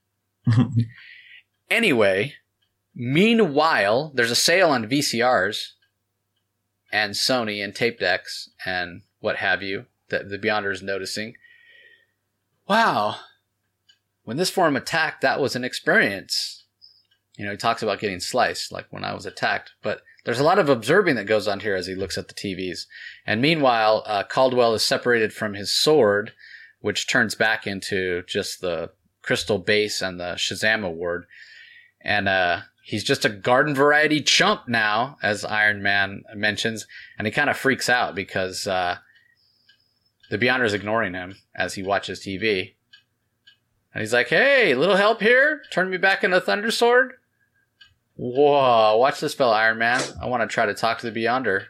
Anyway, meanwhile, there's a sale on VCRs and Sony and tape decks and what have you that the Beyonder is noticing. Wow. When this form attacked, that was an experience. He talks about getting sliced, like when I was attacked. But there's a lot of observing that goes on here as he looks at the TVs. And meanwhile, Caldwell is separated from his sword, which turns back into just the crystal base and the Shazam award. And he's just a garden variety chump now, as Iron Man mentions. And he kind of freaks out because the Beyonder is ignoring him as he watches TV. And he's like, "Hey, little help here? Turn me back into Thundersword?" Whoa, watch this spell, Iron Man. I want to try to talk to the Beyonder.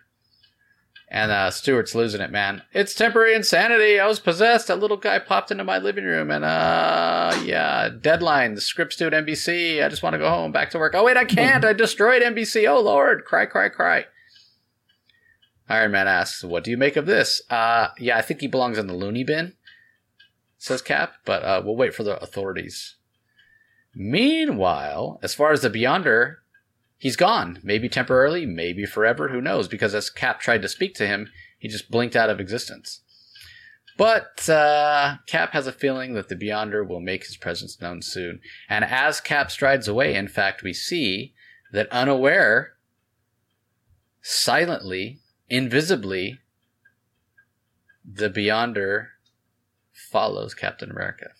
And Stuart's losing it, man. It's temporary insanity. I was possessed. That little guy popped into my living room. And, yeah, deadline. The script's due at NBC. I just want to go home, back to work. Oh, wait, I can't. I destroyed NBC. Oh, Lord. Cry, cry, cry. Iron Man asks, what do you make of this? Yeah, I think he belongs in the loony bin, says Cap. But we'll wait for the authorities. Meanwhile, as far as the Beyonder, he's gone. Maybe temporarily, maybe forever, who knows? Because as Cap tried to speak to him, he just blinked out of existence. But Cap has a feeling that the Beyonder will make his presence known soon. And as Cap strides away, in fact, we see that unaware, silently, invisibly, the Beyonder follows Captain America.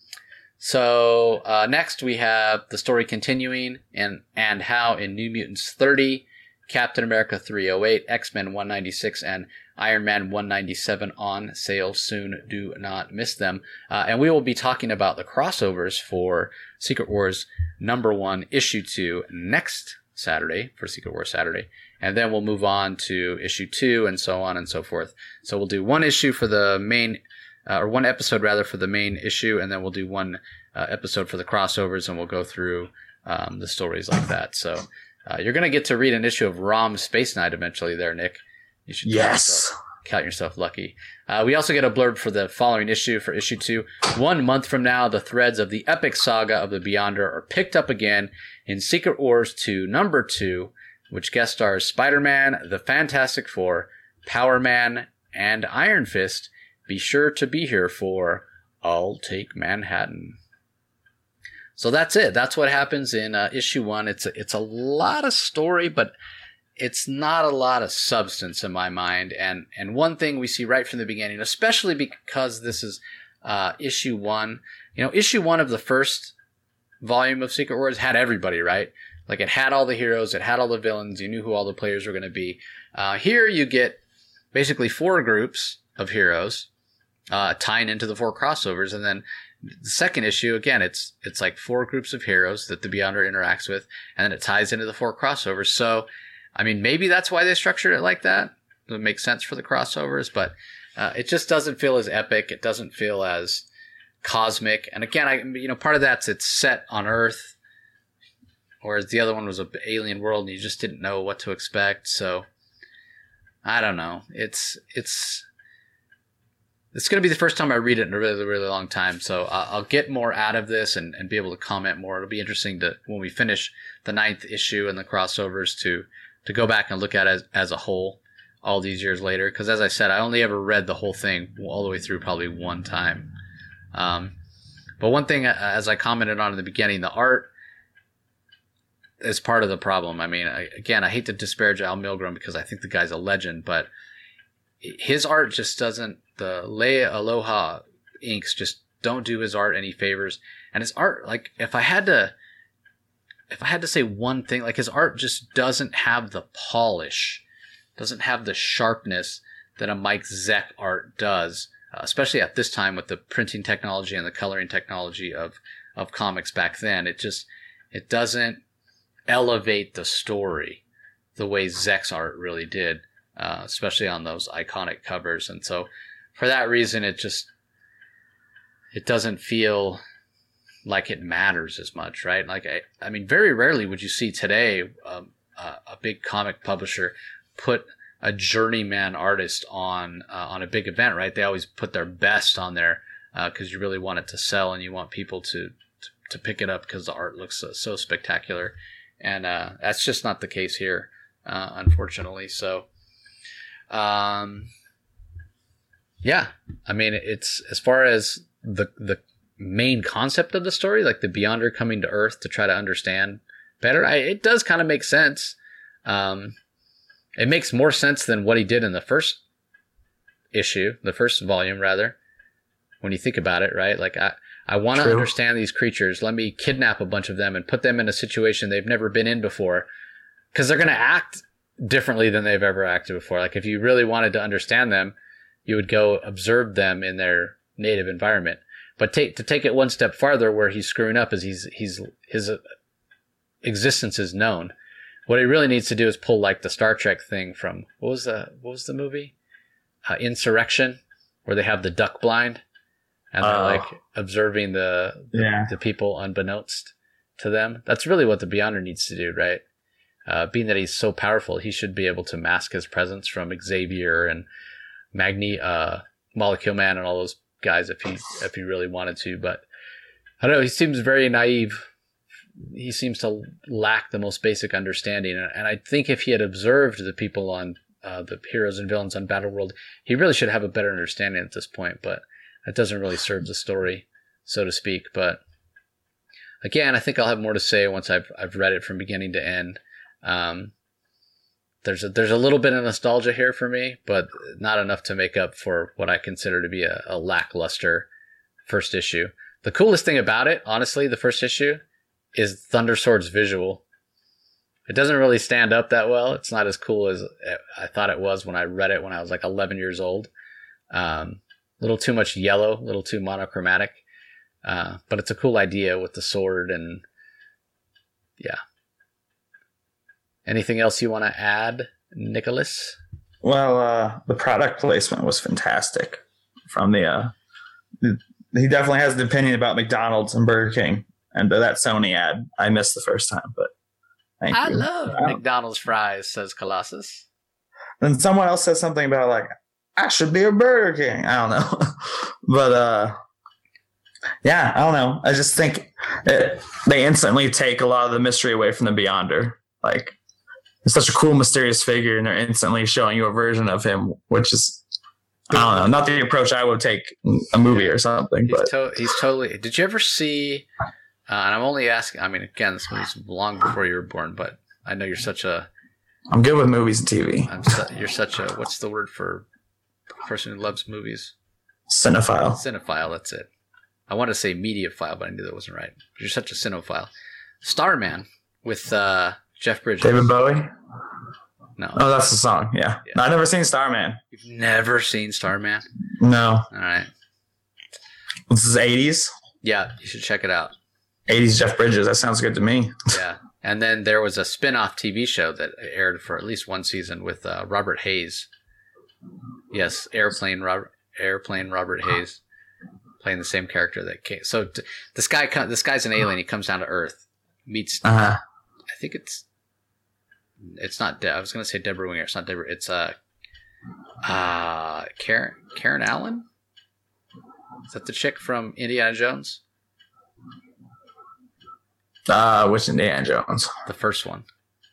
So next we have the story continuing and how in New Mutants 30, Captain America 308, X-Men 196, and Iron Man 197 on sale soon. Do not miss them. And we will be talking about the crossovers for Secret Wars #1, issue 2 next Saturday for Secret Wars Saturday. And then we'll move on to issue 2 and so on and so forth. So we'll do one issue for the main or one episode rather for the main issue, and then we'll do one episode for the crossovers, and we'll go through the stories like that. So you're going to get to read an issue of ROM Space Knight eventually there, Nick. You should count yourself lucky. We also get a blurb for the following issue, for issue 2. 1 month from now, the threads of the epic saga of the Beyonder are picked up again in Secret Wars 2 #2, which guest stars Spider-Man, the Fantastic Four, Power Man, and Iron Fist. Be sure to be here for I'll Take Manhattan. So that's it. That's what happens in issue 1. It's a lot of story, but it's not a lot of substance in my mind. And one thing we see right from the beginning, especially because this is issue 1. You know, issue 1 of the first volume of Secret Wars had everybody, right? Like it had all the heroes, it had all the villains. You knew who all the players were going to be. Here you get basically 4 groups of heroes tying into the 4 crossovers, and then the second issue, again, it's like 4 groups of heroes that the Beyonder interacts with, and then it ties into the 4 crossovers. So, I mean, maybe that's why they structured it like that. It makes sense for the crossovers, but it just doesn't feel as epic. It doesn't feel as cosmic. And again, part of that's it's set on Earth, whereas the other one was an alien world, and you just didn't know what to expect. So, I don't know. It's going to be the first time I read it in a really, really long time. So I'll get more out of this and be able to comment more. It'll be interesting to, when we finish the 9th issue and the crossovers, to go back and look at it as a whole all these years later. Because as I said, I only ever read the whole thing all the way through probably one time. But one thing, as I commented on in the beginning, the art is part of the problem. I mean, I hate to disparage Al Milgrom because I think the guy's a legend, but his art just doesn't, the Leia Aloha inks just don't do his art any favors. And his art, like, if I had to say one thing, like, his art just doesn't have the polish, doesn't have the sharpness that a Mike Zeck art does, especially at this time with the printing technology and the coloring technology of comics back then. It doesn't elevate the story the way Zeck's art really did. Especially on those iconic covers. And so for that reason, it doesn't feel like it matters as much, right? Like, I mean, very rarely would you see today a big comic publisher put a journeyman artist on a big event, right? They always put their best on there because you really want it to sell and you want people to pick it up because the art looks so spectacular. And that's just not the case here, unfortunately. So, yeah, I mean, it's, as far as the main concept of the story, like the Beyonder coming to Earth to try to understand better, it does kind of make sense. It makes more sense than what he did in the first issue, the first volume, rather, when you think about it, right? Like, I want to understand these creatures. Let me kidnap a bunch of them and put them in a situation they've never been in before, because they're going to act differently than they've ever acted before. Like, if you really wanted to understand them, you would go observe them in their native environment. But to take it one step farther, where he's screwing up is his existence is known. What he really needs to do is pull like the Star Trek thing from what was the movie? Insurrection, where they have the duck blind and they're like observing the people unbeknownst to them. That's really what the Beyonder needs to do, right? Being that he's so powerful, he should be able to mask his presence from Xavier and Molecule Man and all those guys if he really wanted to. But I don't know, he seems very naive. He seems to lack the most basic understanding. And I think if he had observed the people on the heroes and villains on Battleworld, he really should have a better understanding at this point. But that doesn't really serve the story, so to speak. But again, I think I'll have more to say once I've read it from beginning to end. There's a little bit of nostalgia here for me, but not enough to make up for what I consider to be a lackluster first issue. The coolest thing about it, honestly, the first issue, is Thunder Sword's visual. It doesn't really stand up that well. It's not as cool as I thought it was when I read it when I was like 11 years old. A little too much yellow, a little too monochromatic. But it's a cool idea with the sword and yeah. Anything else you want to add, Nicholas? Well, the product placement was fantastic. From he definitely has an opinion about McDonald's and Burger King. And that Sony ad, I missed the first time, but thank you. I love McDonald's fries, says Colossus. Then someone else says something about like, I should be a Burger King. I don't know. But yeah, I don't know. I just think they instantly take a lot of the mystery away from the Beyonder. Like, it's such a cool, mysterious figure, and they're instantly showing you a version of him, which is, I don't know, not the approach I would take in a movie or something. He's totally. Did you ever see? And I'm only asking. I mean, again, this was long before you were born, but I know you're such a. I'm good with movies and TV. You're such a. What's the word for a person who loves movies? Cinephile. Cinephile. That's it. I wanted to say mediophile, but I knew that wasn't right. But you're such a cinephile. Starman with Jeff Bridges. David Bowie. No. Oh, that's the song. Yeah. No, I've never seen Starman. You've never seen Starman? No. All right. This is 80s. Yeah, you should check it out. 80s Jeff Bridges. That sounds good to me. Yeah. And then there was a spin-off TV show that aired for at least one season with Robert Hayes. Yes, Airplane Robert Hayes playing the same character that came. So this guy's an alien. He comes down to Earth, meets. I think it's not. I was going to say Deborah Winger. It's not Deborah. It's Karen Allen. Is that the chick from Indiana Jones? Which Indiana Jones? The first one.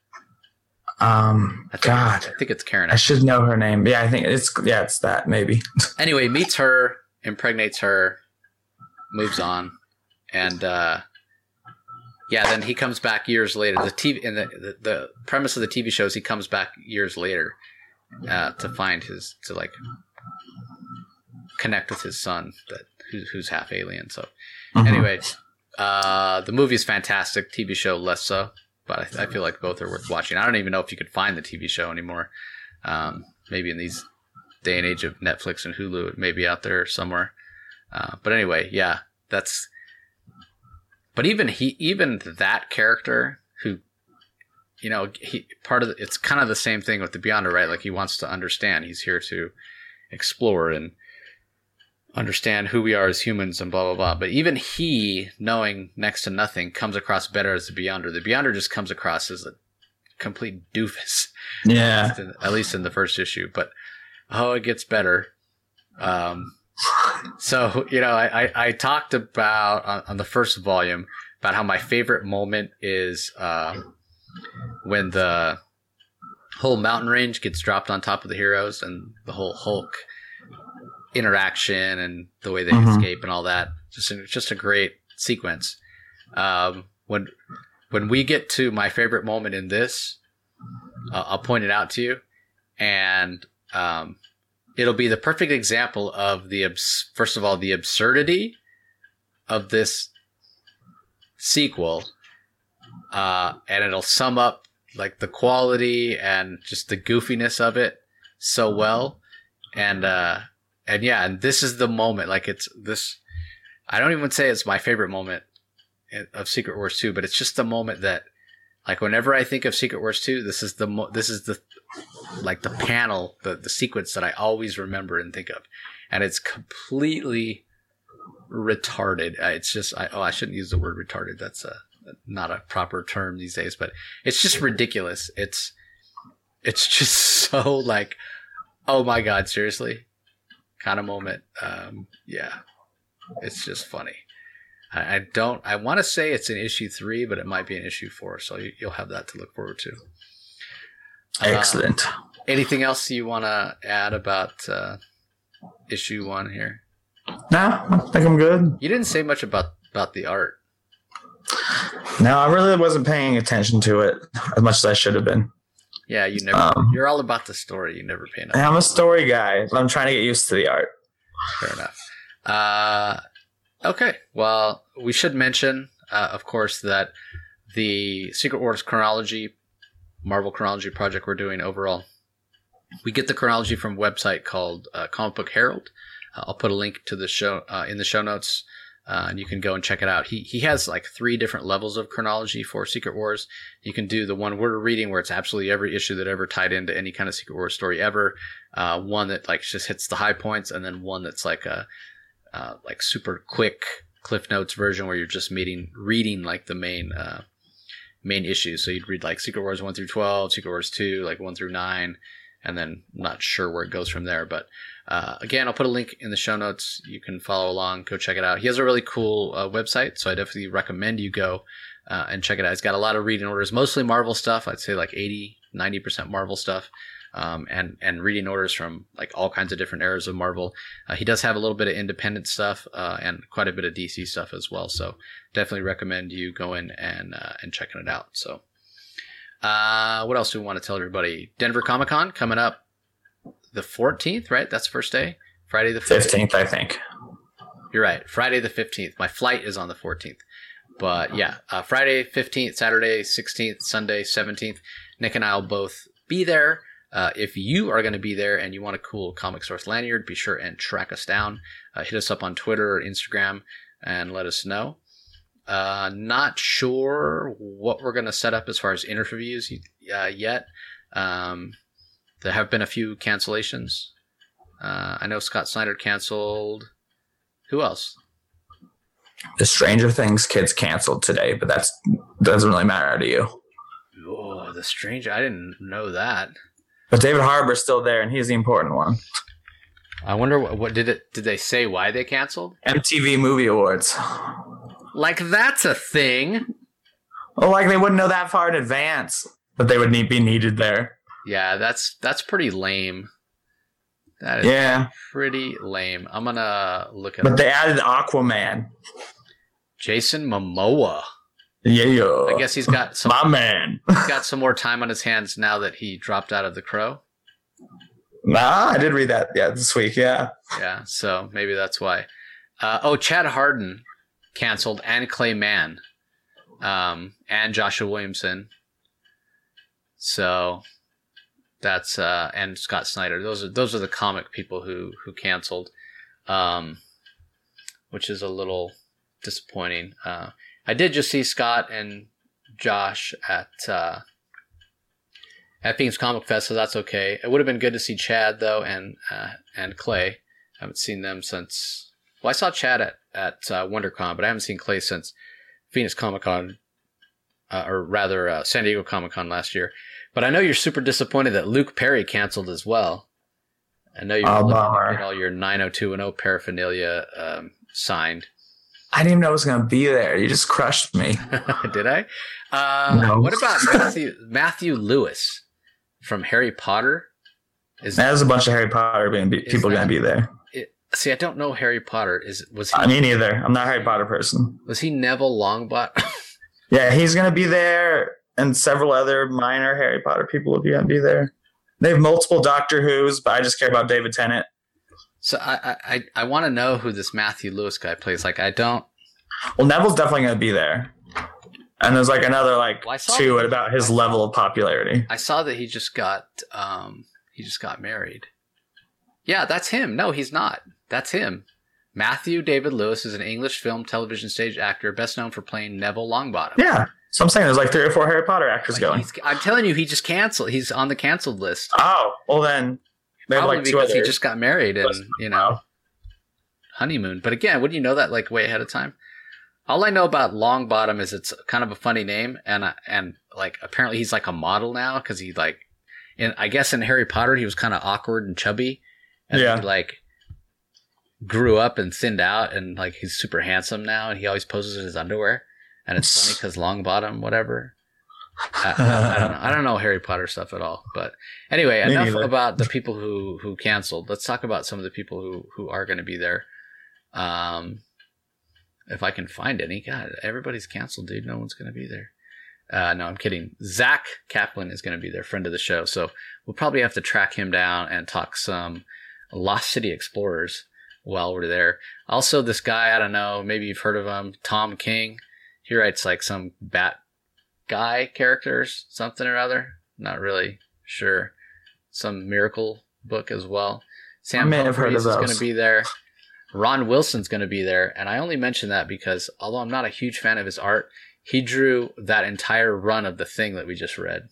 I think it's Karen. I should know her name. Yeah, I think it's that maybe. Anyway, meets her, impregnates her, moves on, and then he comes back years later. The premise of the TV show is he comes back years later to find to connect with his son who's half alien. So anyway. The movie is fantastic. TV show less so, but I feel like both are worth watching. I don't even know if you could find the TV show anymore. Maybe in these day and age of Netflix and Hulu, it may be out there somewhere. But anyway, yeah, that's. But even that character who, it's kind of the same thing with the Beyonder, right? Like he wants to understand. He's here to explore and understand who we are as humans and blah, blah, blah. But even he, knowing next to nothing, comes across better as the Beyonder. The Beyonder just comes across as a complete doofus. Yeah. At least in the first issue. But, it gets better. So, I talked about, on the first volume, about how my favorite moment is when the whole mountain range gets dropped on top of the heroes and the whole Hulk interaction and the way they escape and all that. Just a great sequence. When we get to my favorite moment in this, I'll point it out to you, and it'll be the perfect example of first of all the absurdity of this sequel, and it'll sum up like the quality and just the goofiness of it so well, and this is the moment. Like it's this, I don't even say it's my favorite moment of Secret Wars 2, but it's just the moment that Like whenever I think of Secret Wars 2, this is the like the panel, the sequence that I always remember and think of, and it's completely retarded. It's just I shouldn't use the word retarded. That's not a proper term these days, but it's just ridiculous. It's just so like, oh my god, seriously, kind of moment. Yeah, it's just funny. I want to say it's in issue 3, but it might be in issue 4, so you'll have that to look forward to. Excellent. Anything else you want to add about issue 1 here? No, I think I'm good. You didn't say much about the art. No, I really wasn't paying attention to it as much as I should have been. Yeah, you never. You're all about the story. You never pay enough. I'm a story guy. I'm trying to get used to the art. Fair enough. Okay. Well, we should mention, of course, that the Secret Wars chronology, Marvel chronology project we're doing overall, we get the chronology from a website called Comic Book Herald. I'll put a link to the show in the show notes, and you can go and check it out. He has like 3 different levels of chronology for Secret Wars. You can do the one we're reading, where it's absolutely every issue that ever tied into any kind of Secret Wars story ever. One that like just hits the high points, and then one that's like a like super quick Cliff Notes version where you're just reading like the main issues. So you'd read like Secret Wars 1 through 12, Secret Wars 2, like 1 through 9, and then I'm not sure where it goes from there. But again, I'll put a link in the show notes. You can follow along, go check it out. He has a really cool website, so I definitely recommend you go and check it out. He's got a lot of reading orders, mostly Marvel stuff. I'd say like 80-90% Marvel stuff. And reading orders from like all kinds of different eras of Marvel. He does have a little bit of independent stuff and quite a bit of DC stuff as well. So definitely recommend you going and checking it out. So what else do we want to tell everybody? Denver Comic Con coming up the 14th, right? That's the first day. Friday the 15th, I think. You're right. Friday the 15th. My flight is on the 14th. But yeah, Friday 15th, Saturday 16th, Sunday 17th. Nick and I will both be there. If you are going to be there and you want a cool Comic Source lanyard, be sure and track us down. Hit us up on Twitter or Instagram and let us know. Not sure what we're going to set up as far as interviews yet. There have been a few cancellations. I know Scott Snyder canceled. Who else? The Stranger Things kids canceled today, but that doesn't really matter to you. Oh, the Stranger. I didn't know that. But David Harbour's still there, and he's the important one. I wonder what did they say why they canceled? MTV Movie Awards. Like that's a thing. Well, like they wouldn't know that far in advance, but they would be needed there. Yeah, that's pretty lame. That is pretty lame. I'm gonna look at. But they added Aquaman. Jason Momoa. Yeah. I guess he's got some. My man. He's got some more time on his hands now that he dropped out of The Crow. Nah, I did read that. Yeah, this week. Yeah. Yeah. So maybe that's why. Chad Harden canceled, and Clay Mann, and Joshua Williamson. So that's and Scott Snyder. Those are the comic people who canceled, which is a little disappointing. I did just see Scott and Josh at Phoenix Comic Fest, so that's okay. It would have been good to see Chad though, and Clay. I haven't seen them since. Well, I saw Chad at WonderCon, but I haven't seen Clay since Phoenix Comic Con, or rather San Diego Comic Con last year. But I know you're super disappointed that Luke Perry canceled as well. I know you're looking to get all your 90210 paraphernalia signed. I didn't even know I was going to be there. You just crushed me. Did I? No. What about Matthew Lewis from Harry Potter? There's a bunch of Harry Potter people going to be there. See, I don't know Harry Potter. Was he? Me neither. I'm not a Harry Potter person. Was he Neville Longbottom? Yeah, he's going to be there, and several other minor Harry Potter people will be there. They have multiple Doctor Who's, but I just care about David Tennant. So I want to know who this Matthew Lewis guy plays. Like, I don't. Well, Neville's definitely going to be there, and there's like another two at about his level of popularity. I saw that he just got married. Yeah, that's him. No, he's not. That's him. Matthew David Lewis is an English film, television, stage actor, best known for playing Neville Longbottom. Yeah. So I'm saying there's like 3 or 4 Harry Potter actors going. I'm telling you, he just canceled. He's on the canceled list. Oh, well then. Probably like 2 because he others. just got married and, honeymoon. But again, wouldn't you know that like way ahead of time? All I know about Longbottom is it's kind of a funny name. And like apparently he's like a model now because he like, I guess in Harry Potter, he was kind of awkward and chubby. And he like grew up and thinned out and like he's super handsome now. And he always poses in his underwear. And it's funny because Longbottom, whatever. I don't know. I don't know Harry Potter stuff at all. But anyway, enough about the people who canceled. Let's talk about some of the people who are going to be there. If I can find any. God, everybody's canceled, dude. No one's going to be there. No, I'm kidding. Zach Kaplan is going to be there, friend of the show. So we'll probably have to track him down and talk some Lost City Explorers while we're there. Also, this guy, I don't know, maybe you've heard of him, Tom King. He writes like some Bat Guy characters, something or other. Not really sure. Some miracle book as well. Sam Humphries is going to be there. Ron Wilson's going to be there. And I only mention that because although I'm not a huge fan of his art, he drew that entire run of The Thing that we just read.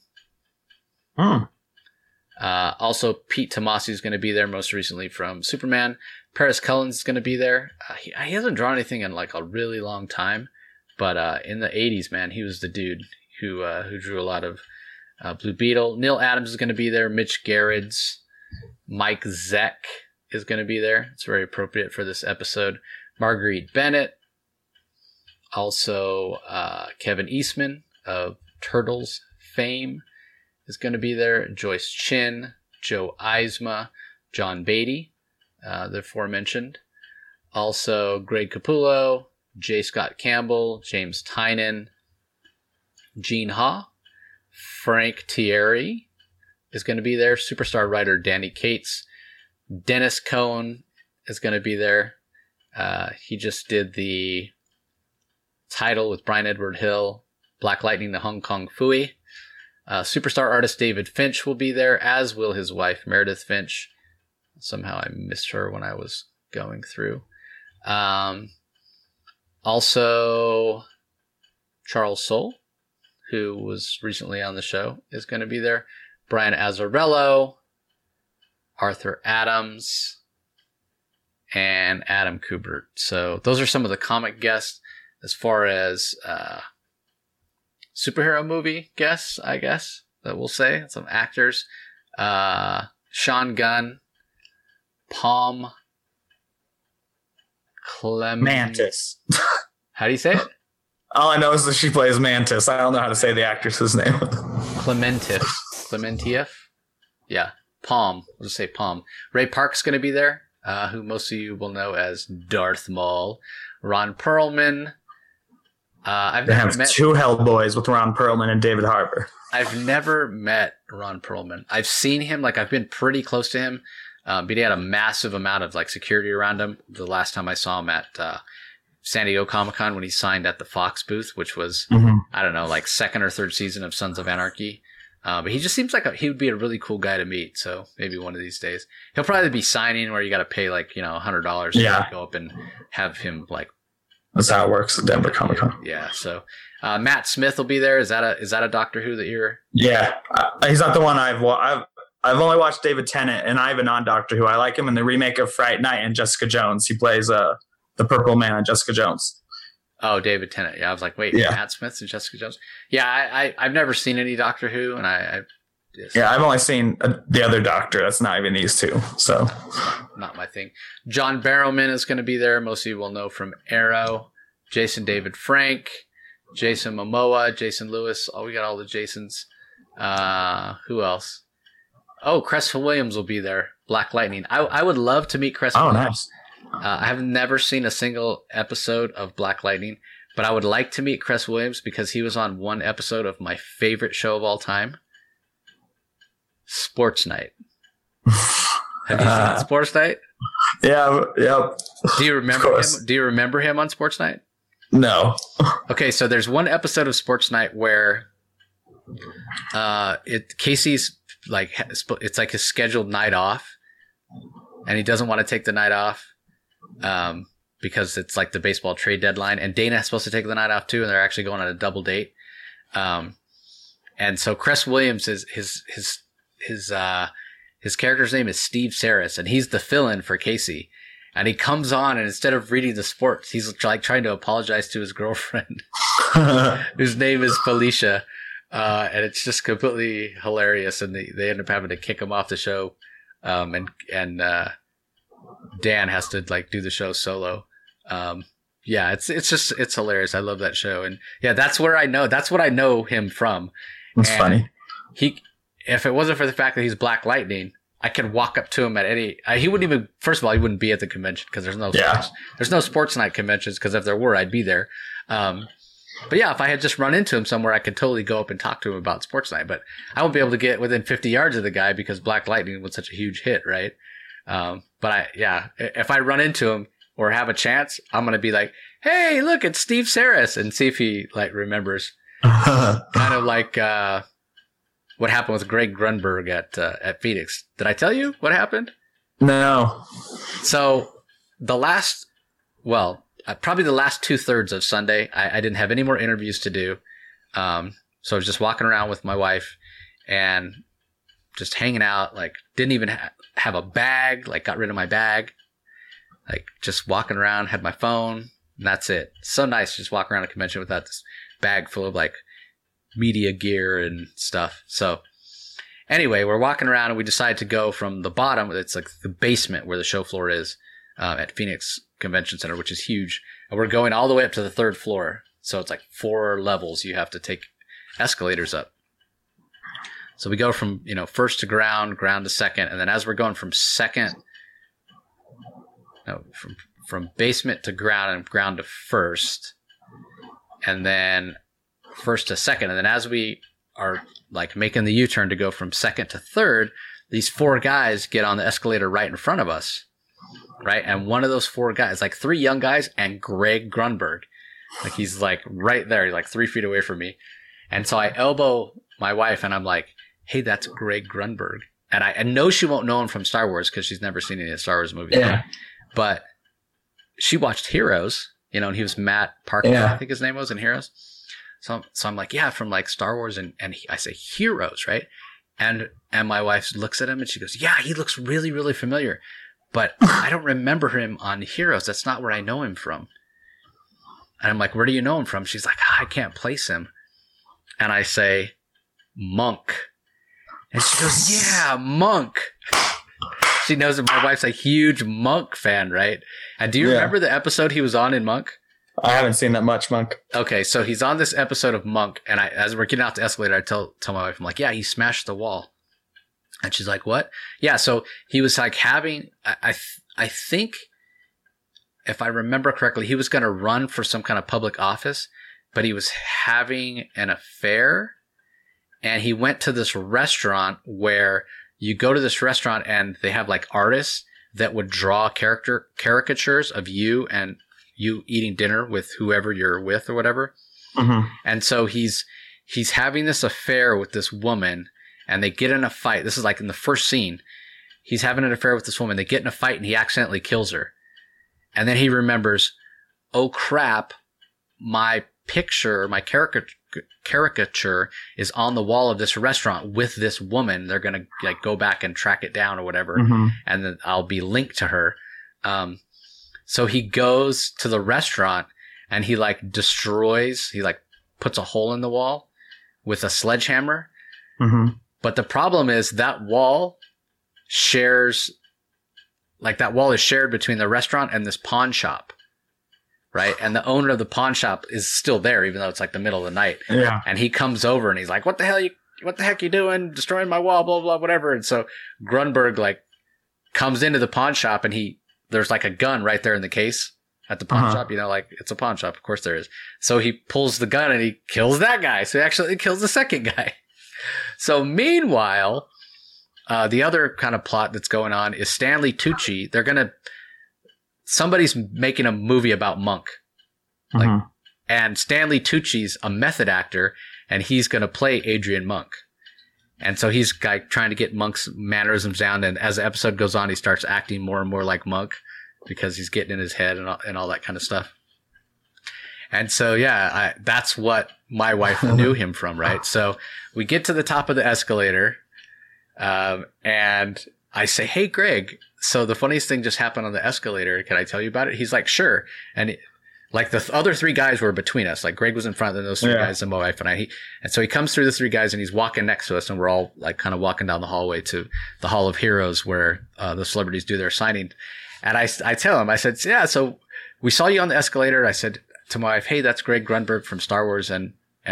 Also, Pete Tomasi is going to be there most recently from Superman. Paris Cullens is going to be there. He hasn't drawn anything in like a really long time. But in the 80s, man, he was the dude who drew a lot of Blue Beetle. Neil Adams is going to be there. Mitch Gerrits. Mike Zeck is going to be there. It's very appropriate for this episode. Marguerite Bennett. Also, Kevin Eastman of Turtles fame is going to be there. Joyce Chin. Joe Eisma. John Beatty, the aforementioned. Also, Greg Capullo. J. Scott Campbell, James Tynan, Gene Ha, Frank Thierry is going to be there. Superstar writer Danny Cates, Dennis Cohen is going to be there. He just did the title with Brian Edward Hill, Black Lightning, the Hong Kong Phooey. Superstar artist David Finch will be there, as will his wife Meredith Finch. Somehow I missed her when I was going through. Also, Charles Soule, who was recently on the show, is going to be there. Brian Azzarello, Arthur Adams, and Adam Kubert. So those are some of the comic guests. As far as superhero movie guests, I guess, that we'll say. Some actors. Sean Gunn, Palm Mantis. How do you say it? All I know is that she plays Mantis. I don't know how to say the actress's name. Clementif. Yeah. Palm. We'll just say Palm. Ray Park's going to be there, who most of you will know as Darth Maul. Ron Perlman. I've never met 2 Hellboys with Ron Perlman and David Harbour. I've never met Ron Perlman. I've seen him, like I've been pretty close to him. But he had a massive amount of like security around him. The last time I saw him at San Diego Comic-Con when he signed at the Fox booth, which was, I don't know, like second or third season of Sons of Anarchy. But he just seems like he would be a really cool guy to meet. So maybe one of these days. He'll probably be signing where you got to pay like, $100 to go up and have him like. That's how it works at Denver Comic-Con. Yeah. So Matt Smith will be there. Is that a Doctor Who that you're? Yeah. He's not the one I've only watched David Tennant and Ivan on Doctor Who. I like him in the remake of Fright Night and Jessica Jones. He plays the Purple Man on Jessica Jones. Oh, David Tennant. Yeah, I was like, wait, Matt Smith and Jessica Jones. Yeah, I've never seen any Doctor Who, and I've only seen the other Doctor. That's not even these two. So not my thing. John Barrowman is going to be there. Most of you will know from Arrow. Jason David Frank, Jason Momoa, Jason Lewis. Oh, we got all the Jasons. Who else? Oh, Cresswell Williams will be there. Black Lightning. I would love to meet Cresswell Williams. Nice. I have never seen a single episode of Black Lightning, but I would like to meet Cress Williams because he was on one episode of my favorite show of all time, Sports Night. Have you seen Sports Night? Yeah. Yep. Do you remember him? Do you remember him on Sports Night? No. Okay, so there's one episode of Sports Night where Casey's like, it's like his scheduled night off, and he doesn't want to take the night off. because it's like the baseball trade deadline, and Dana's supposed to take the night off too, and they're actually going on a double date. And so Cress Williams is his character's name is Steve Saris, and he's the fill-in for Casey. And he comes on, and instead of reading the sports, he's like trying to apologize to his girlfriend, whose name is Felicia. And it's just completely hilarious. And they end up having to kick him off the show. And Dan has to like do the show solo. Yeah, it's hilarious. I love that show. And yeah, that's what I know him from. It's funny. If it wasn't for the fact that he's Black Lightning, I could walk up to him at any. He wouldn't even. First of all, he wouldn't be at the convention because there's no sports. There's no sports night conventions because if there were, I'd be there. But yeah, if I had just run into him somewhere, I could totally go up and talk to him about sports night. But I won't be able to get within 50 yards of the guy because Black Lightning was such a huge hit, right? But if I run into him or have a chance, I'm gonna be like, "Hey, look, it's Steve Saris," and see if he like remembers. Kind of like. What happened with Greg Grunberg at Phoenix? Did I tell you what happened? No. So probably the last 2/3 of Sunday, I didn't have any more interviews to do. So I was just walking around with my wife and just hanging out. Like didn't even have a bag. Like got rid of my bag. Like just walking around, had my phone, and that's it. So nice just walking around a convention without this bag full of like media gear and stuff. So anyway, we're walking around and we decide to go from the bottom. It's like the basement where the show floor is at Phoenix Convention Center, which is huge. And we're going all the way up to the 3rd floor. So it's like 4 levels. You have to take escalators up. So we go from, first to ground to second. And then as we're going from from basement to ground and ground to first, and then first to second. And then as we are like making the U-turn to go from second to third, these 4 guys get on the escalator right in front of us. Right. And one of those 4 guys, like 3 young guys and Greg Grunberg, like he's like right there. He's like 3 feet away from me. And so I elbow my wife and I'm like, "Hey, that's Greg Grunberg." And I know she won't know him from Star Wars because she's never seen any of the Star Wars movies. Yeah. But she watched Heroes, and he was Matt Parker, I think his name was in Heroes. So I'm like, yeah, from like Star Wars, and I say Heroes, right? And my wife looks at him and she goes, "Yeah, he looks really, really familiar, but I don't remember him on Heroes. That's not where I know him from." And I'm like, "Where do you know him from?" She's like, "I can't place him." And I say, "Monk." And she goes, "Yeah, Monk." She knows that my wife's a huge Monk fan, right? And do you remember the episode he was on in Monk? I haven't seen that much, Monk. Okay, so he's on this episode of Monk, and as we're getting out the escalator, I tell my wife, I'm like, "Yeah, he smashed the wall." And she's like, "What?" Yeah, so he was like having, I think, if I remember correctly, he was going to run for some kind of public office, but he was having an affair, and he went to this restaurant where you go to this restaurant and they have like artists that would draw caricatures of you and you eating dinner with whoever you're with or whatever. Mm-hmm. And so he's having this affair with this woman and they get in a fight. This is like in the first scene. He's having an affair with this woman. They get in a fight and he accidentally kills her. And then he remembers, "Oh crap, my picture, my caricature is on the wall of this restaurant with this woman. They're going to like go back and track it down or whatever. Mm-hmm. And then I'll be linked to her." So he goes to the restaurant and he like puts a hole in the wall with a sledgehammer. Mm-hmm. But the problem is that wall is shared between the restaurant and this pawn shop. Right. And the owner of the pawn shop is still there, even though it's like the middle of the night. Yeah. And he comes over and he's like, what the heck you doing? Destroying my wall, blah, blah, whatever. And so Grunberg like comes into the pawn shop and there's like a gun right there in the case at the pawn shop, like it's a pawn shop. Of course there is. So he pulls the gun and he kills that guy. So he actually kills the second guy. So meanwhile, the other kind of plot that's going on is Stanley Tucci. Somebody's making a movie about Monk. And Stanley Tucci's a method actor and he's going to play Adrian Monk. And so he's trying to get Monk's mannerisms down. And as the episode goes on, he starts acting more and more like Monk. because he's getting in his head and all that kind of stuff. And so, yeah, that's what my wife knew him from, right? So we get to the top of the escalator, and I say, "Hey, Greg, so the funniest thing just happened on the escalator. Can I tell you about it?" He's like, "Sure." And like the other three guys were between us. Like Greg was in front of those three guys and my wife and I. And so he comes through the three guys and he's walking next to us, and we're all like kind of walking down the hallway to the Hall of Heroes where the celebrities do their signing. And I tell him, I said, "Yeah, so we saw you on the escalator." I said to my wife, "Hey, that's Greg Grunberg from Star Wars and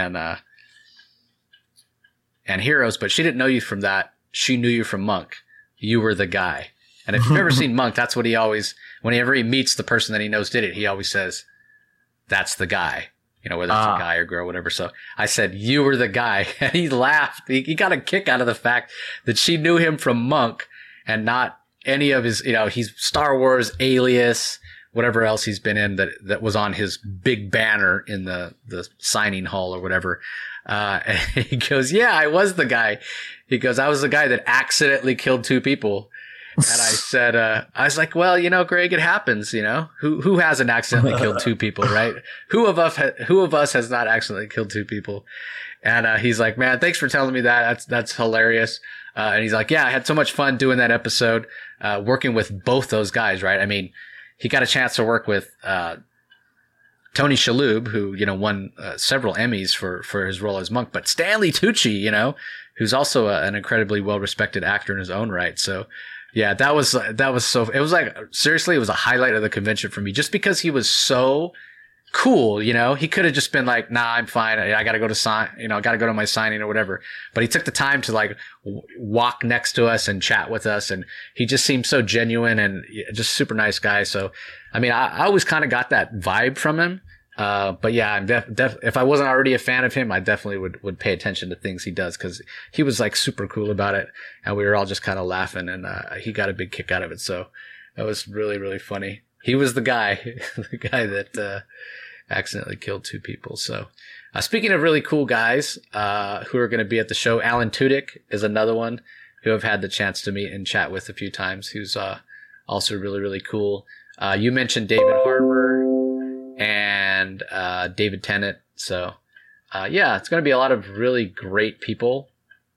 Heroes, but she didn't know you from that. She knew you from Monk. You were the guy." And if you've ever seen Monk, that's what he always, whenever he meets the person that he knows did it, he always says, "That's the guy," you know, whether it's a guy or girl, whatever. So I said, "You were the guy." And he laughed. He got a kick out of the fact that she knew him from Monk and not any of his, you know, he's Star Wars, Alias, whatever else he's been in that was on his big banner in the signing hall or whatever. And he goes, "Yeah, I was the guy." He goes, "I was the guy that accidentally killed 2 people. And I said, I was like, "Well, you know, Greg, it happens, you know, who hasn't accidentally killed 2 people, right? Who of us has not accidentally killed 2 people?" And, he's like, "Man, thanks for telling me that. That's hilarious." And he's like, "Yeah, I had so much fun doing that episode, working with both those guys, right? I mean, he got a chance to work with, Tony Shalhoub, who, you know, won several Emmys for his role as Monk, but Stanley Tucci, you know, who's also an incredibly well-respected actor in his own right." So, yeah, that was so, it was like, seriously, it was a highlight of the convention for me just because he was so cool, you know. He could have just been like, "Nah, I'm fine. I got to go to my signing or whatever." But he took the time to like walk next to us and chat with us. And he just seemed so genuine and just super nice guy. So, I mean, I always kind of got that vibe from him. But yeah, I'm if I wasn't already a fan of him, I definitely would pay attention to things he does, because he was like super cool about it, and we were all just kind of laughing, and he got a big kick out of it. So that was really, really funny. He was the guy, the guy that accidentally killed 2 people. So speaking of really cool guys who are going to be at the show, Alan Tudyk is another one who I've had the chance to meet and chat with a few times, who's also really, really cool. You mentioned David Harbour and David Tennant. So yeah, it's going to be a lot of really great people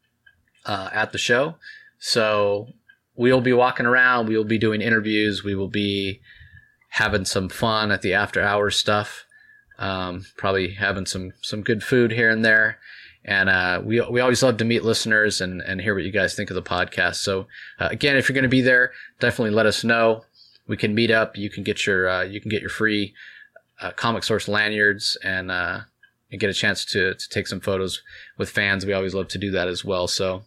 at the show. So we'll be walking around, we will be doing interviews, we will be having some fun at the after hours stuff, probably having some good food here and there. And we always love to meet listeners and hear what you guys think of the podcast. So again, if you're going to be there, definitely let us know. We can meet up. You can get your free Comic Source lanyards and get a chance to take some photos with fans. We always love to do that as well. So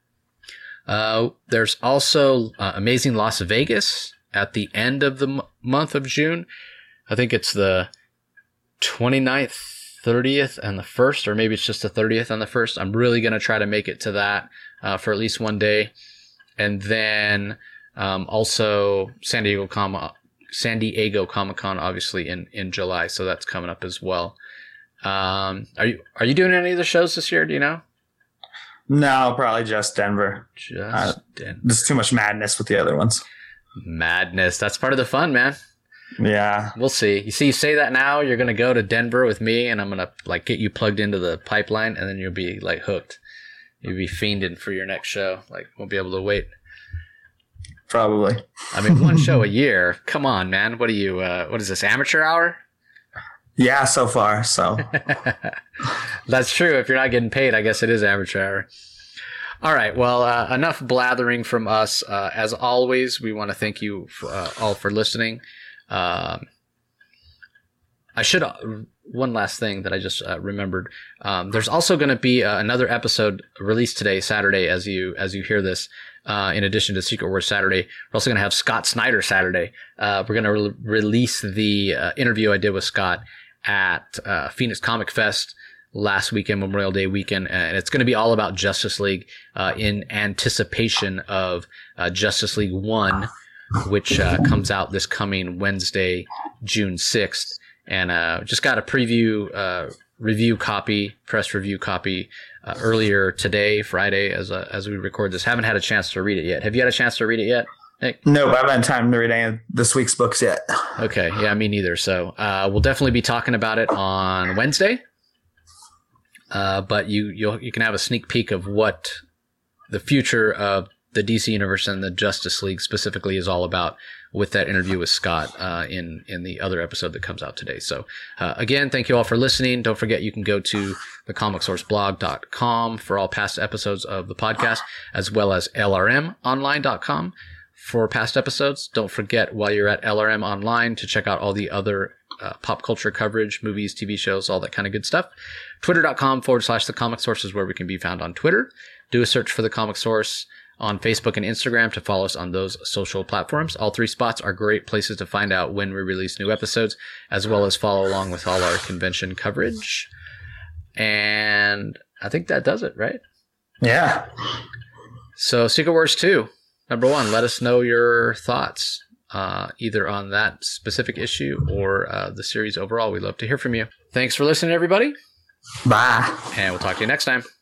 there's also Amazing Las Vegas at the end of the month of June. I think it's the 29th, 30th, and the 1st, or maybe it's just the 30th and the 1st. I'm really going to try to make it to that for at least one day. And then also San Diego Comic-Con, obviously in July, so that's coming up as well. Are you doing any of the shows this year? Do you know? No, probably just Denver. Denver. There's too much madness with the other ones. Madness. That's part of the fun, man. Yeah. We'll see. You say that now, you're going to go to Denver with me, and I'm going to like get you plugged into the pipeline, and then you'll be like hooked. You'll be fiending for your next show. Like, won't be able to wait. Probably. I mean, one show a year. Come on, man. What are you, what is this, amateur hour? Yeah, so far. So that's true. If you're not getting paid, I guess it is amateur hour. All right. Well, enough blathering from us. As always, we want to thank you all for listening. I should, one last thing that I just remembered. There's also going to be another episode released today, Saturday, as you hear this. In addition to Secret Wars Saturday, we're also going to have Scott Snyder Saturday. We're going to release the interview I did with Scott at Phoenix Comic Fest last weekend, Memorial Day weekend, and it's going to be all about Justice League in anticipation of Justice League 1, which comes out this coming Wednesday, June 6th. And just got a press review copy earlier today, Friday, as we record this. Haven't had a chance to read it yet. Have you had a chance to read it yet? Nick? Nope, I haven't had time to read any of this week's books yet. Okay, yeah, me neither. So we'll definitely be talking about it on Wednesday. But you can have a sneak peek of what the future of the DC Universe and the Justice League specifically is all about with that interview with Scott in the other episode that comes out today. So again, thank you all for listening. Don't forget you can go to thecomicsourceblog.com for all past episodes of the podcast, as well as lrmonline.com for past episodes. Don't forget, while you're at LRM Online, to check out all the other pop culture coverage, movies, TV shows, all that kind of good stuff. Twitter.com/The Comic Source is where we can be found on Twitter. Do a search for The Comic Source on Facebook and Instagram to follow us on those social platforms. All three spots are great places to find out when we release new episodes, as well as follow along with all our convention coverage. And I think that does it, right? Yeah. So Secret Wars 2, number 1, let us know your thoughts, either on that specific issue or the series overall. We'd love to hear from you. Thanks for listening, everybody. Bye. And we'll talk to you next time.